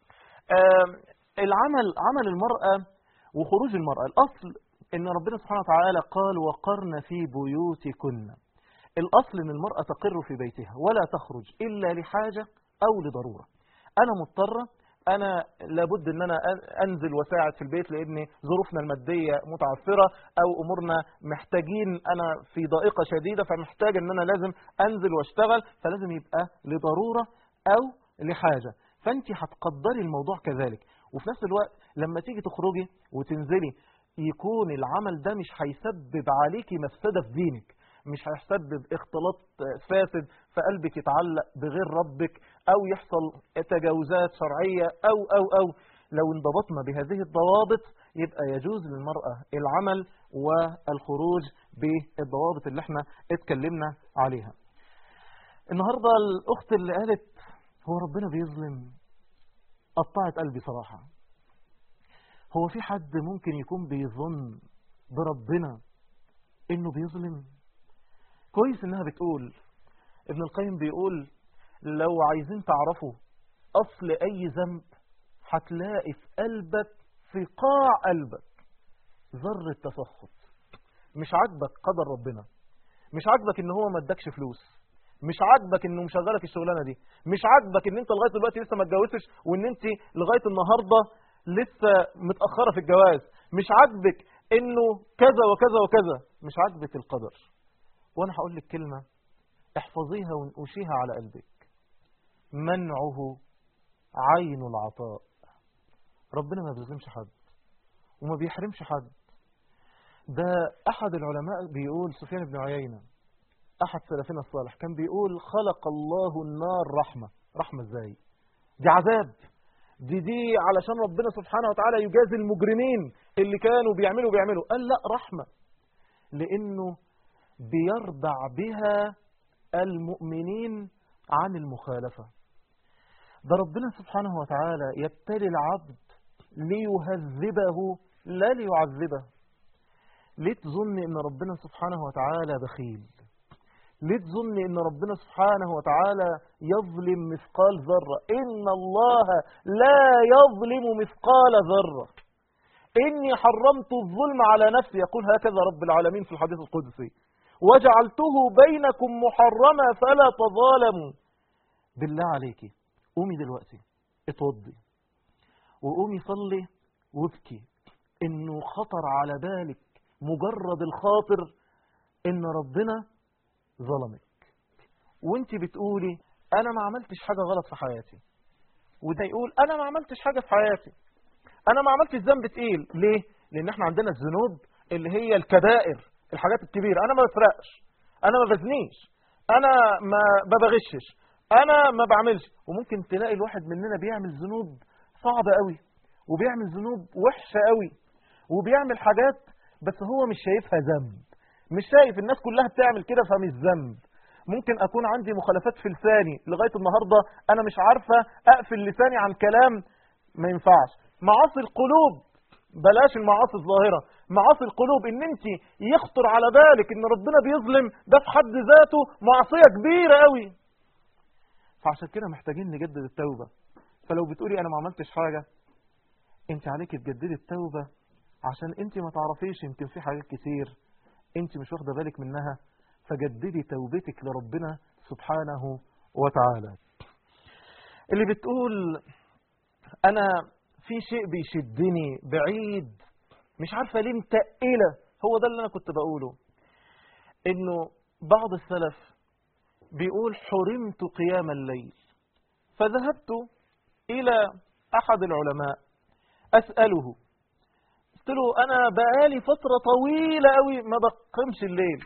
عمل المرأة وخروج المرأة. الأصل إن ربنا سبحانه وتعالى قال وقرن في بيوتكن. الأصل إن المرأة تقر في بيتها ولا تخرج إلا لحاجة أو لضرورة. أنا مضطرة، أنا لابد أن أنا أنزل وساعد في البيت لأن ظروفنا المادية متعثرة أو أمورنا محتاجين، أنا في ضائقة شديدة فمحتاج أن أنا لازم أنزل واشتغل، فلازم يبقى لضرورة أو لحاجة. فأنت هتقدري الموضوع كذلك. وفي نفس الوقت لما تيجي تخرجي وتنزلي يكون العمل ده مش هيسبب عليكي مفسدة في دينك، مش هيسبب اختلاط فاسد فقلبك يتعلق بغير ربك أو يحصل تجاوزات شرعية أو لو انضبطنا بهذه الضوابط يبقى يجوز للمرأة العمل والخروج بالضوابط اللي احنا اتكلمنا عليها. النهاردة الأخت اللي قالت هو ربنا بيظلم، قطعت قلبي صراحة. هو في حد ممكن يكون بيظن بربنا انه بيظلم؟ كويس انها بتقول. ابن القيم بيقول لو عايزين تعرفوا اصل اي ذنب هتلاقي في قلبك، في قاع قلبك ذرة تسخط. مش عاجبك قدر ربنا، مش عاجبك ان هو ما ادكش فلوس، مش عاجبك انه مشغلك الشغلانه دي، مش عاجبك ان انت لغايه دلوقتي لسه ما اتجوزتش وان انت لغايه النهارده لسه متاخره في الجواز، مش عاجبك انه كذا وكذا وكذا، مش عاجبك القدر. وانا هقول لك كلمه احفظيها وانقشيها على قلبك: منعه عين العطاء. ربنا ما بيظلمش حد وما بيحرمش حد. ده احد العلماء بيقول، سفيان بن عيينة احد سلفنا الصالح، كان بيقول خلق الله النار رحمة. رحمة ازاي؟ دي عذاب، دي علشان ربنا سبحانه وتعالى يجازي المجرمين اللي كانوا بيعملوا. قال لا، رحمة لانه بيرضع بها المؤمنين عن المخالفة. ده ربنا سبحانه وتعالى يبتلي العبد ليهذبه لا ليعذبه. ليه تظن ان ربنا سبحانه وتعالى بخيل؟ ليه تظن ان ربنا سبحانه وتعالى يظلم مثقال ذرة؟ ان الله لا يظلم مثقال ذرة. اني حرمت الظلم على نفسي، يقول هكذا رب العالمين في الحديث القدسي، وجعلته بينكم محرما فلا تظالموا. بالله عليكي قومي دلوقتي اتوضي وقومي صلي وابكي، انه خطر على بالك مجرد الخاطر ان ربنا ظلمك وانت بتقولي انا ما عملتش حاجة غلط في حياتي، وده يقول انا ما عملتش حاجة في حياتي، انا ما عملتش ذنب تقيل. ليه؟ لان احنا عندنا الذنوب اللي هي الكبائر، الحاجات الكبيرة. انا ما بسرقش، انا ما بزنيش، انا ما بغشش، انا ما بعملش. وممكن تلاقي الواحد مننا بيعمل ذنوب صعبة قوي، وبيعمل ذنوب وحشة قوي، وبيعمل حاجات بس هو مش شايفها ذنب، مش شايف الناس كلها بتعمل كده فمش ذنب. ممكن أكون عندي مخالفات في لساني لغاية النهاردة أنا مش عارفة أقفل لساني عن كلام ما ينفعش. معاصي القلوب، بلاش المعاصي الظاهرة، معاصي القلوب إن أنت يخطر على بالك إن ربنا بيظلم، ده في حد ذاته معصية كبيرة قوي. فعشان كده محتاجين نجدد التوبة. فلو بتقولي أنا ما عملتش حاجة، أنت عليك تجددي التوبة، عشان أنت ما تعرفيش يمكن في حاجات كتير أنت مش واخدة بالك منها، فجددي توبتك لربنا سبحانه وتعالى. اللي بتقول أنا في شيء بيشدني بعيد مش عارفة ليه متقلة، هو ده اللي أنا كنت بقوله، إنه بعض السلف بيقول حرمت قيام الليل، فذهبت إلى أحد العلماء أسأله، قلت له أنا بقالي فترة طويلة قوي ما بقيمش الليل.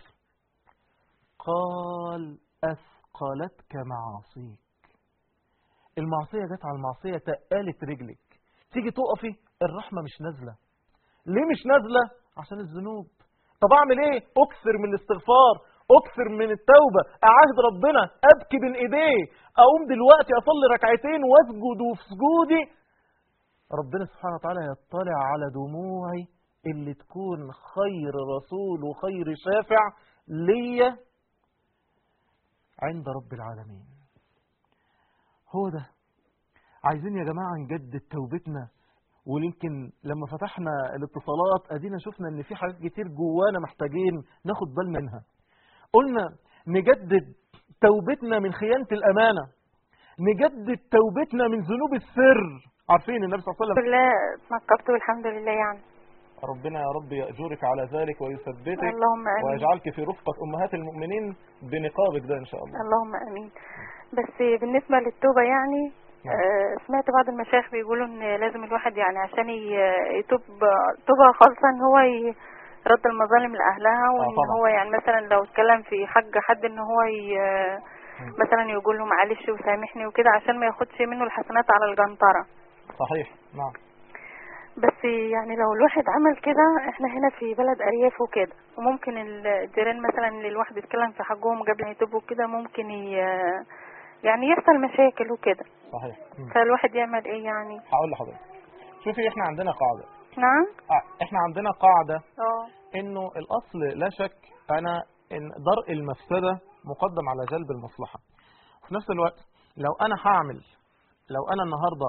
قال أثقلتك معاصيك، المعصية جت على المعصية تقالت رجلك، تيجي تقفي الرحمة مش نازلة. ليه مش نازلة؟ عشان الذنوب. طب أعمل إيه؟ أكثر من الاستغفار، أكثر من التوبة، أعاهد ربنا، أبكي بين إيديه، أقوم دلوقتي أصلي ركعتين وأسجد وفي سجودي ربنا سبحانه وتعالى يطلع على دموعي اللي تكون خير رسول وخير شافع ليا عند رب العالمين. هو ده عايزين يا جماعة نجدد توبتنا. ويمكن لما فتحنا الاتصالات ادينا شفنا ان في حاجات كتير جوانا محتاجين ناخد بال منها. قلنا نجدد توبتنا من خيانة الامانة، نجدد توبتنا من ذنوب السر. عارفين النبي صلى الله عليه وسلم بالله اتنقبت والحمد لله يعني. ربنا يا رب يأجرك على ذلك ويثبتك اللهم امين، ويجعلك في رفقة امهات المؤمنين بنقابك ده ان شاء الله. اللهم امين. بس بالنسبة للتوبة يعني سمعت بعض المشايخ بيقولوا ان لازم الواحد يعني عشان يتوب توبة خالصة ان هو يرد المظالم لأهلها، وان هو يعني مثلا لو اتكلم في حق حد ان هو مثلا يقول له معلش وسامحني وكده عشان ما ياخدش منه الحسنات على الجنطرة. صحيح، نعم. بس يعني لو الواحد عمل كده، احنا هنا في بلد ارياف وكده، وممكن الجيران مثلا اللي الواحد يتكلم في حقهم قبل ما يتوبوا كده ممكن يعني يحصل مشاكل وكده. صحيح. فالواحد يعمل ايه يعني؟ هقول لحضرتك، شوفي احنا عندنا قاعدة. نعم. احنا عندنا قاعدة انه الاصل لا شك ان درء المفسدة مقدم على جلب المصلحة. وفي نفس الوقت لو انا النهاردة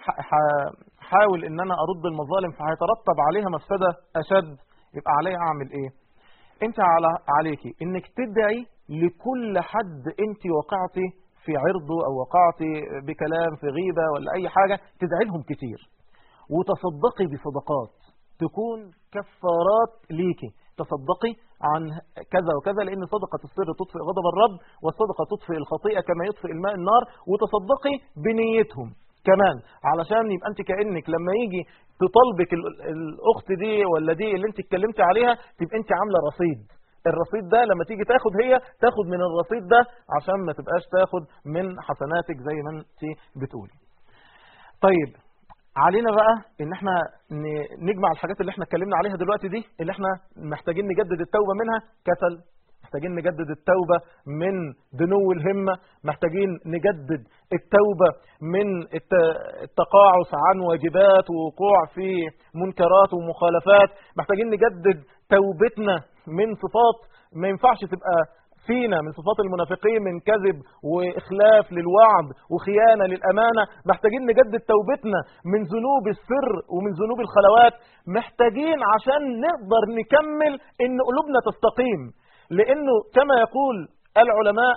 حاول ان انا ارد المظالم فهيترتب عليها مفسدة اشد، يبقى علي اعمل ايه؟ انت عليكي انك تدعي لكل حد انت وقعتي في عرضه او وقعتي بكلام في غيبة ولا اي حاجة، تدعي لهم كتير وتصدقي بصدقات تكون كفارات ليكي. تصدقي عن كذا وكذا، لان صدقة السر تطفئ غضب الرب، والصدقة تطفئ الخطيئة كما يطفئ الماء النار. وتصدقي بنيتهم كمان، علشان يبقى انت كأنك لما يجي تطلبك الاخت دي ولا دي اللي انت اتكلمتي عليها تبقى انت عاملة رصيد. الرصيد ده لما تيجي تاخد هي تاخد من الرصيد ده، عشان ما تبقاش تاخد من حسناتك زي ما انت بتقولي. طيب علينا بقى ان احنا نجمع الحاجات اللي احنا اتكلمنا عليها دلوقتي دي، اللي احنا محتاجين نجدد التوبة منها. كسل، محتاجين نجدد التوبة من دنو الهمة، محتاجين نجدد التوبة من التقاعس عن واجبات ووقوع في منكرات ومخالفات، محتاجين نجدد توبتنا من صفات ما ينفعش تبقى فينا، من صفات المنافقين، من كذب وإخلاف للوعد وخيانة للأمانة. محتاجين نجدد توبتنا من ذنوب السر ومن ذنوب الخلوات. محتاجين عشان نقدر نكمل إن قلوبنا تستقيم، لأنه كما يقول العلماء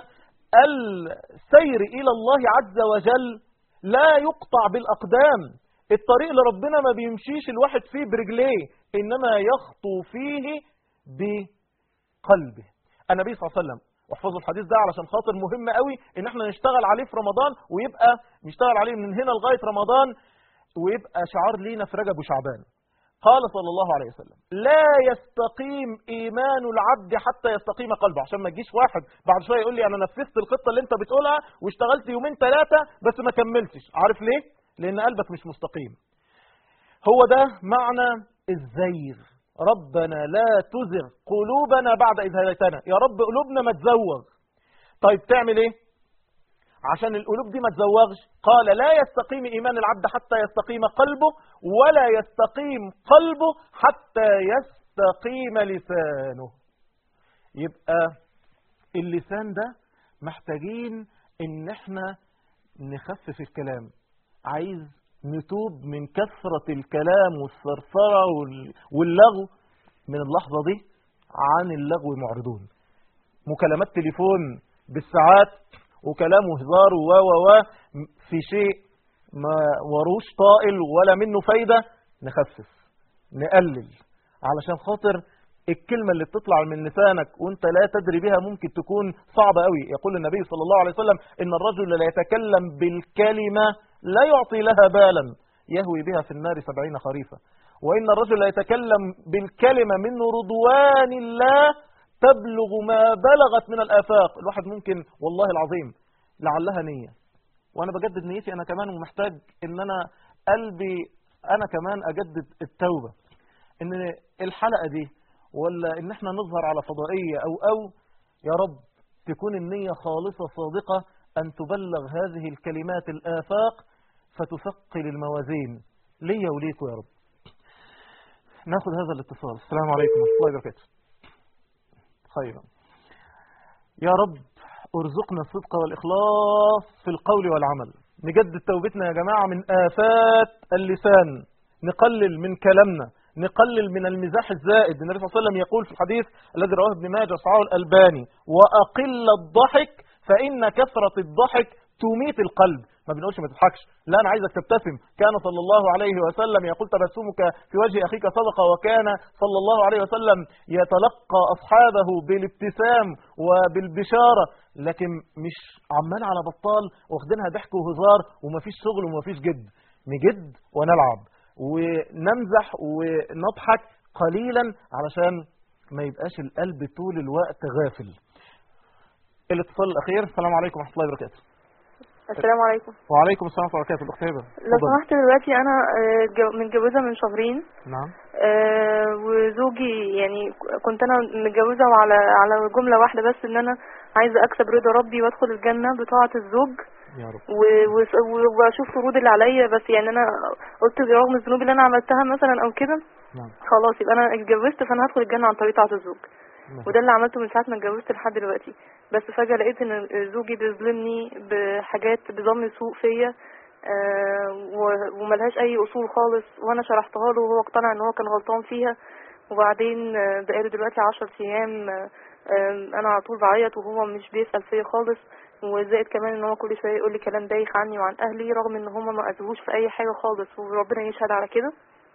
السير إلى الله عز وجل لا يقطع بالأقدام. الطريق لربنا ما بيمشيش الواحد فيه برجليه، إنما يخطو فيه بقلبه. النبي صلى الله عليه وسلم، واحفظوا الحديث ده علشان خاطر مهم قوي ان احنا نشتغل عليه في رمضان، ويبقى نشتغل عليه من هنا لغاية رمضان، ويبقى شعار لينا في رجب وشعبان. قال صلى الله عليه وسلم: لا يستقيم ايمان العبد حتى يستقيم قلبه. عشان ما تجيش واحد بعد شويه يقول لي انا نفذت الخطه اللي انت بتقولها واشتغلت يومين ثلاثه بس ما كملتش. عارف ليه؟ لأن قلبك مش مستقيم. هو ده معنى الزيغ. ربنا لا تزغ قلوبنا بعد إذ هديتنا. يا رب قلوبنا ما تزوغ. طيب تعمل ايه عشان القلوب دي ما تزوغش؟ قال لا يستقيم إيمان العبد حتى يستقيم قلبه، ولا يستقيم قلبه حتى يستقيم لسانه. يبقى اللسان ده محتاجين ان احنا نخفف الكلام. عايز نتوب من كثرة الكلام والثرثرة واللغو. من اللحظة دي عن اللغو معرضون. مكالمات تليفون بالساعات وكلام وهزار و في شيء ما وروش طائل ولا منه فايدة، نخفف نقلل علشان خاطر الكلمة اللي بتطلع من لسانك وانت لا تدري بها ممكن تكون صعبة قوي. يقول النبي صلى الله عليه وسلم إن الرجل لا يتكلم بالكلمة لا يعطي لها بالا يهوي بها في النار 70 خريفا، وإن الرجل لا يتكلم بالكلمة من رضوان الله تبلغ ما بلغت من الآفاق. الواحد ممكن والله العظيم لعلها نية، وأنا بجدد نيتي أنا كمان، ومحتاج إن أنا قلبي أنا كمان أجدد التوبة، إن الحلقة دي ولا إن احنا نظهر على فضائية أو يا رب تكون النية خالصة صادقة أن تبلغ هذه الكلمات الآفاق فتثقل الموازين لي وليكم يا رب. ناخذ هذا الاتصال. السلام عليكم ورحمة الله وبركاته. خيرا. يا رب ارزقنا الصدق والإخلاص في القول والعمل. نجدد توبتنا يا جماعة من آفات اللسان، نقلل من كلامنا، نقلل من المزاح الزائد. النبي صلى الله عليه وسلم يقول في الحديث الذي رواه ابن ماجه وصححه الألباني: وأقل الضحك فإن كثرة الضحك تميت القلب. ما بنقولش ما تضحكش، لا أنا عايزك تبتسم. كان صلى الله عليه وسلم يقول: تبسمك في وجه أخيك صدقة. وكان صلى الله عليه وسلم يتلقى أصحابه بالابتسام وبالبشارة، لكن مش عمال على بطال واخدينها ضحك وهزار ومفيش شغل ومفيش جد. نجد ونلعب ونمزح ونضحك قليلا علشان ما يبقاش القلب طول الوقت غافل. الاتصال الأخير. السلام عليكم ورحمة الله وبركاته. السلام عليكم. وعليكم السلام ورحمة الله وبركاته. الأخت هبة لو سمحت، دلوقتي أنا متجوزة من شهرين. نعم. وزوجي يعني كنت أنا متجوزة على جملة واحدة بس، إن أنا عايزة أكسب رضا ربي وأدخل الجنة بطاعة الزوج يا رب، وأشوف فروض اللي عليا. بس يعني أنا قلت رغم الذنوب اللي أنا عملتها مثلا أو كده، نعم، خلاص يبقى أنا اتجوزت فأنا هدخل الجنة عن طريق طاعة الزوج. نعم. وده اللي عملته من ساعة ما اتجوزت لحد دلوقتي. بس فجأة لقيت ان زوجي بيظلمني بحاجات بظن سوء فيا، وملهاش اي اصول خالص، وانا شرحتها له وهو اقتنع ان هو كان غلطان فيها. وبعدين بقاله دلوقتي 10 ايام انا على طول بعيط وهو مش بيسأل فيا خالص. وزائد كمان ان هو كل شويه يقول لي كلام بايخ عني وعن اهلي، رغم ان هم ما اذوهوش في اي حاجه خالص، وربنا يشهد على كده.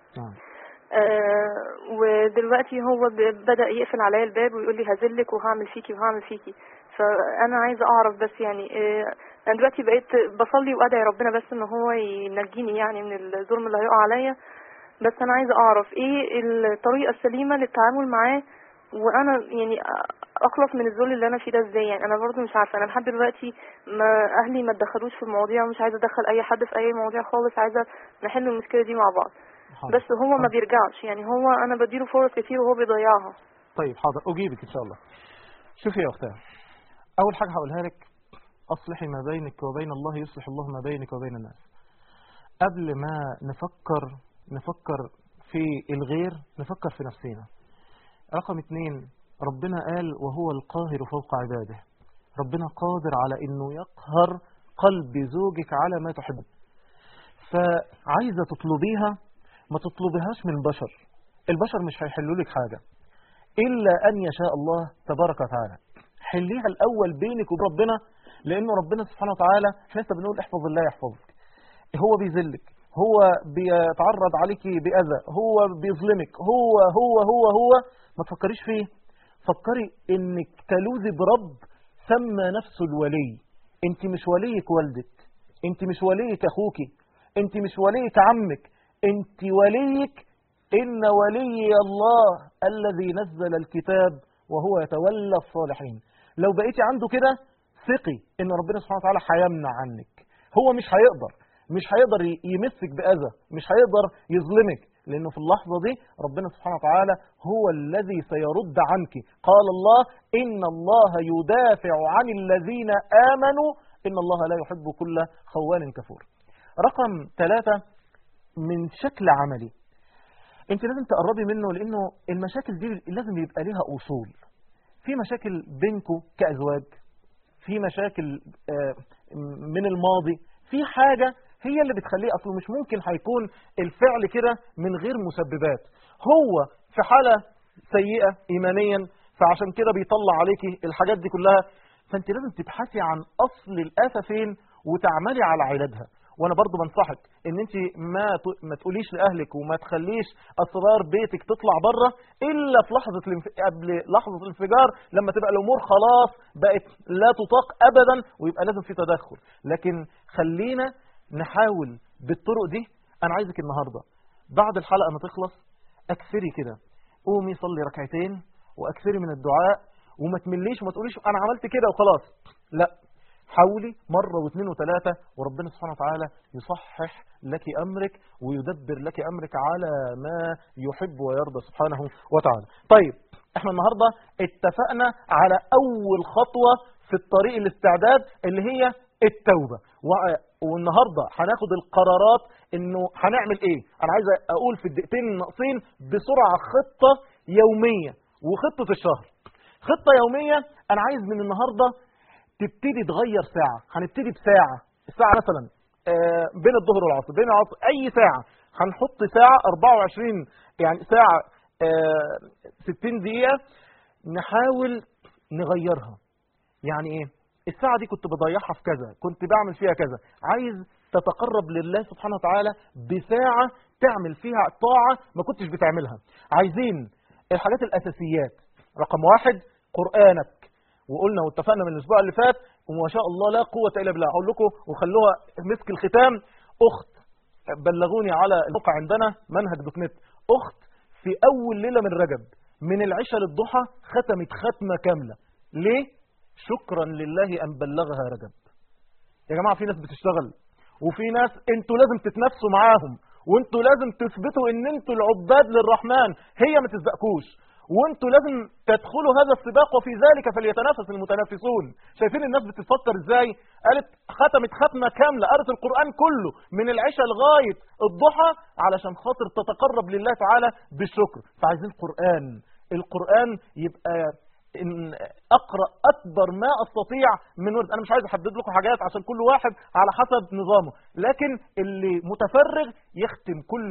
ودلوقتي هو بدأ يقفل عليا الباب ويقول لي هذلك وهعمل فيكي وهعمل فيكي. فأنا عايزة أعرف بس يعني أنا دلوقتي بقيت بصلي وأدعي ربنا بس إن هو ينجيني يعني من الظلم اللي هيقع عليا. بس أنا عايزة أعرف إيه الطريقة السليمة للتعامل معاه، وأنا يعني أخلص من الذل اللي أنا فيه ده إزاي. يعني أنا برضو مش عارفة، أنا لحد دلوقتي أهلي ما اتدخلوش في المواضيع، ومش عايزة أدخل أي حد في أي مواضيع خالص، عايزة نحل المشكلة دي مع بعض. بس هو ما بيرجعش، يعني هو انا بديله فرص كتير وهو بيضيعها. طيب حاضر، اجيبك ان شاء الله. شوفي يا اختها، اول حاجه هقولها لك: اصلحي ما بينك وبين الله يصلح الله ما بينك وبين الناس. قبل ما نفكر في الغير، نفكر في نفسنا. رقم 2، ربنا قال: وهو القاهر فوق عباده. ربنا قادر على انه يقهر قلب زوجك على ما تحب. فعايزه تطلبيها، ما تطلبيهاش من بشر. البشر مش هيحلوا لك حاجة إلا أن يشاء الله تبارك وتعالى. حليها الأول بينك وبربنا، لأنه ربنا سبحانه وتعالى احنا لسه بنقول احفظ الله يحفظك. هو بيذلك، هو بيتعرض عليك بأذى، هو بيظلمك، هو ما تفكريش فيه. فكري إنك تلوذي برب سمى نفسه الولي. انت مش وليك والدك، انت مش وليك أخوك، انت مش وليك عمك، انت وليك. إن ولي الله الذي نزل الكتاب وهو يتولى الصالحين. لو بقيتي عنده كده ثقي إن ربنا سبحانه وتعالى هيمنع عنك. هو مش هيقدر، مش هيقدر يمسك بأذى، مش هيقدر يظلمك، لأنه في اللحظة دي ربنا سبحانه وتعالى هو الذي سيرد عنك. قال الله إن الله يدافع عن الذين آمنوا إن الله لا يحب كل خوان كفور. رقم 3 من شكل عملي انت لازم تقربي منه، لأنه المشاكل دي لازم يبقى لها أصول. في مشاكل بينكم كأزواج، في مشاكل من الماضي، في حاجة هي اللي بتخليه أصله مش ممكن هيكون الفعل كده من غير مسببات. هو في حالة سيئة إيمانيا فعشان كده بيطلع عليكي الحاجات دي كلها، فأنت لازم تبحثي عن أصل الآفة فين وتعملي على علاجها. وانا برضو بنصحك ان انت ما تقوليش لاهلك وما تخليش اسرار بيتك تطلع بره الا في لحظه قبل لحظه الانفجار، لما تبقى الامور خلاص بقت لا تطاق ابدا ويبقى لازم في تدخل. لكن خلينا نحاول بالطرق دي. انا عايزك النهارده بعد الحلقه ما تخلص اكثري كده، قومي صلي ركعتين واكثري من الدعاء، وما تمليش وما تقوليش انا عملت كده وخلاص. لا، حاولي مرة واثنين وثلاثة وربنا سبحانه وتعالى يصحح لك أمرك ويدبر لك أمرك على ما يحب ويرضى سبحانه وتعالى. طيب احنا النهاردة اتفقنا على أول خطوة في الطريق الاستعداد اللي هي التوبة، والنهاردة هناخد القرارات انه هنعمل ايه. انا عايز اقول في الدقيقتين الناقصين بسرعة خطة يومية وخطة الشهر. خطة يومية انا عايز من النهاردة تبتدي تغير ساعة. هنبتدي بساعة، الساعة مثلا بين الظهر والعصر، بين العصر أي ساعة هنحط ساعة 24 يعني ساعة 60 دقيقة نحاول نغيرها. يعني إيه؟ الساعة دي كنت بضيعها في كذا، كنت بعمل فيها كذا، عايز تتقرب لله سبحانه وتعالى بساعة تعمل فيها طاعة ما كنتش بتعملها. عايزين الحاجات الأساسيات. رقم 1 قرآنك، وقلنا واتفقنا من الاسبوع اللي فات وما شاء الله لا قوة الا بالله. اقول لكم وخلوها مسك الختام، اخت بلغوني على الموقع عندنا منهج.net، اخت في اول ليلة من رجب من العشاء للضحى ختمت ختمة كاملة. ليه؟ شكرا لله ان بلغها رجب. يا جماعة في ناس بتشتغل وفي ناس انتوا لازم تتنافسوا معاهم، وانتوا لازم تثبتوا ان انتوا العباد للرحمن، هي ما تسبقكوش، وانتوا لازم تدخلوا هذا السباق وفي ذلك فليتنافس المتنافسون. شايفين الناس بتفكر ازاي؟ قالت ختمت ختمة كاملة، قرأت القرآن كله من العشاء لغاية الضحى علشان خاطر تتقرب لله تعالى بالشكر. فعايزين القرآن يبقى إن أقرأ أكبر ما أستطيع من ورد. أنا مش عايز أحدد لكم حاجات عشان كل واحد على حسب نظامه، لكن اللي متفرغ يختم كل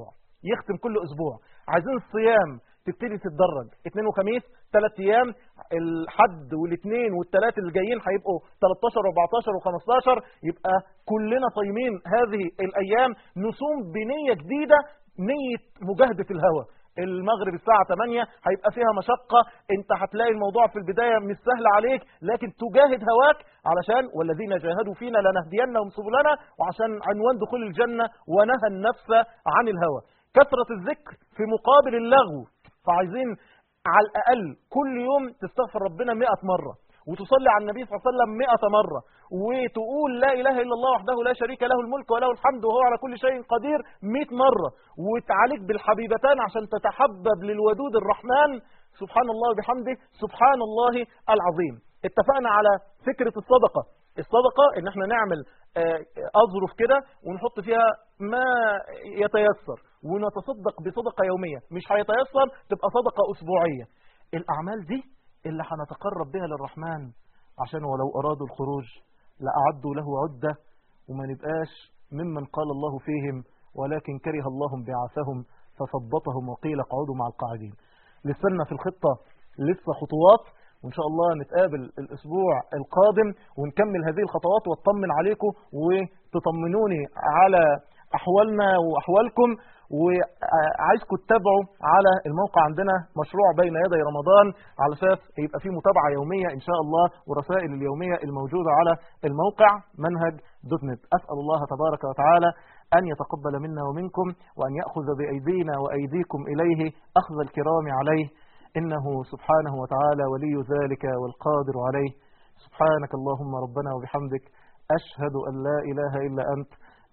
أسبوع. عايزين الصيام تبتدي تتدرج، 2 وخميس 3 أيام، الحد والاثنين والثلاث اللي جايين هيبقوا 13 و14 و15، يبقى كلنا صايمين هذه الأيام. نصوم بنية جديدة، نية مجاهدة الهوى. المغرب الساعة 8 هيبقى فيها مشقة، انت هتلاقي الموضوع في البداية مش سهل عليك، لكن تجاهد هواك علشان والذين جاهدوا فينا لنهدينهم سبلنا، وعشان عنوان دخول الجنة ونهى النفس عن الهوى. كثرة الذكر في مقابل اللغو، فعايزين على الأقل كل يوم تستغفر ربنا 100 مرة، وتصلي على النبي صلى الله عليه وسلم 100 مرة، وتقول لا إله إلا الله وحده لا شريك له الملك وله الحمد وهو على كل شيء قدير 100 مرة، وتعالج بالحبيبتان عشان تتحبب للودود الرحمن سبحان الله وبحمده سبحان الله العظيم. اتفقنا على فكرة الصدقة ان احنا نعمل أظرف كده ونحط فيها ما يتيسر، ونتصدق بصدقة يومية، مش هيتيسر تبقى صدقة أسبوعية. الأعمال دي اللي هنتقرب بها للرحمن، عشان ولو أرادوا الخروج لأعدوا له عدة، وما نبقاش ممن قال الله فيهم ولكن كره الله بعثهم فثبطهم وقيل اقعدوا مع القاعدين. لسنا في الخطة لسه خطوات، وإن شاء الله نتقابل الأسبوع القادم ونكمل هذه الخطوات واطمن عليكم وتطمنوني على أحوالنا وأحوالكم. وعايزكم تتابعوا على الموقع عندنا مشروع بين يدي رمضان على أساس يبقى فيه متابعة يومية إن شاء الله، ورسائل اليومية الموجودة على الموقع منهج.net. أسأل الله تبارك وتعالى أن يتقبل منا ومنكم، وأن يأخذ بأيدينا وأيديكم إليه أخذ الكرام عليه، إنه سبحانه وتعالى ولي ذلك والقادر عليه. سبحانك اللهم ربنا وبحمدك، أشهد أن لا إله إلا أنت،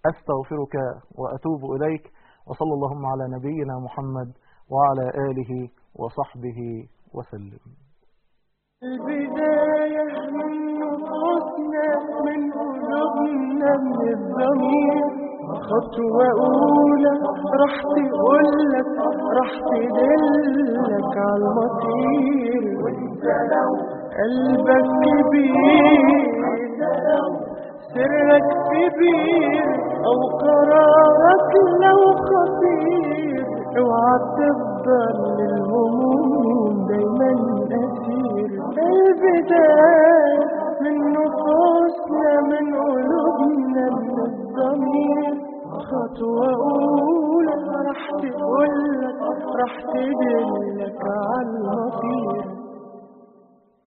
أستغفرك وأتوب إليك. وصلى اللهم على نبينا محمد وعلى آله وصحبه وسلم. البداية من نفوسنا من قلوبنا من الضمير، خطوة أولى راح تقولك راح تدلك عالمصير. وانت لو قلبك كبير سرك كبير أو قرارك لو خطير، اوعى تفضل للهموم دايما أسير. البداية من نفوسنا من قلوبنا من الضمير، خطوة أولى راح تقولك راح تدلك عالمصير.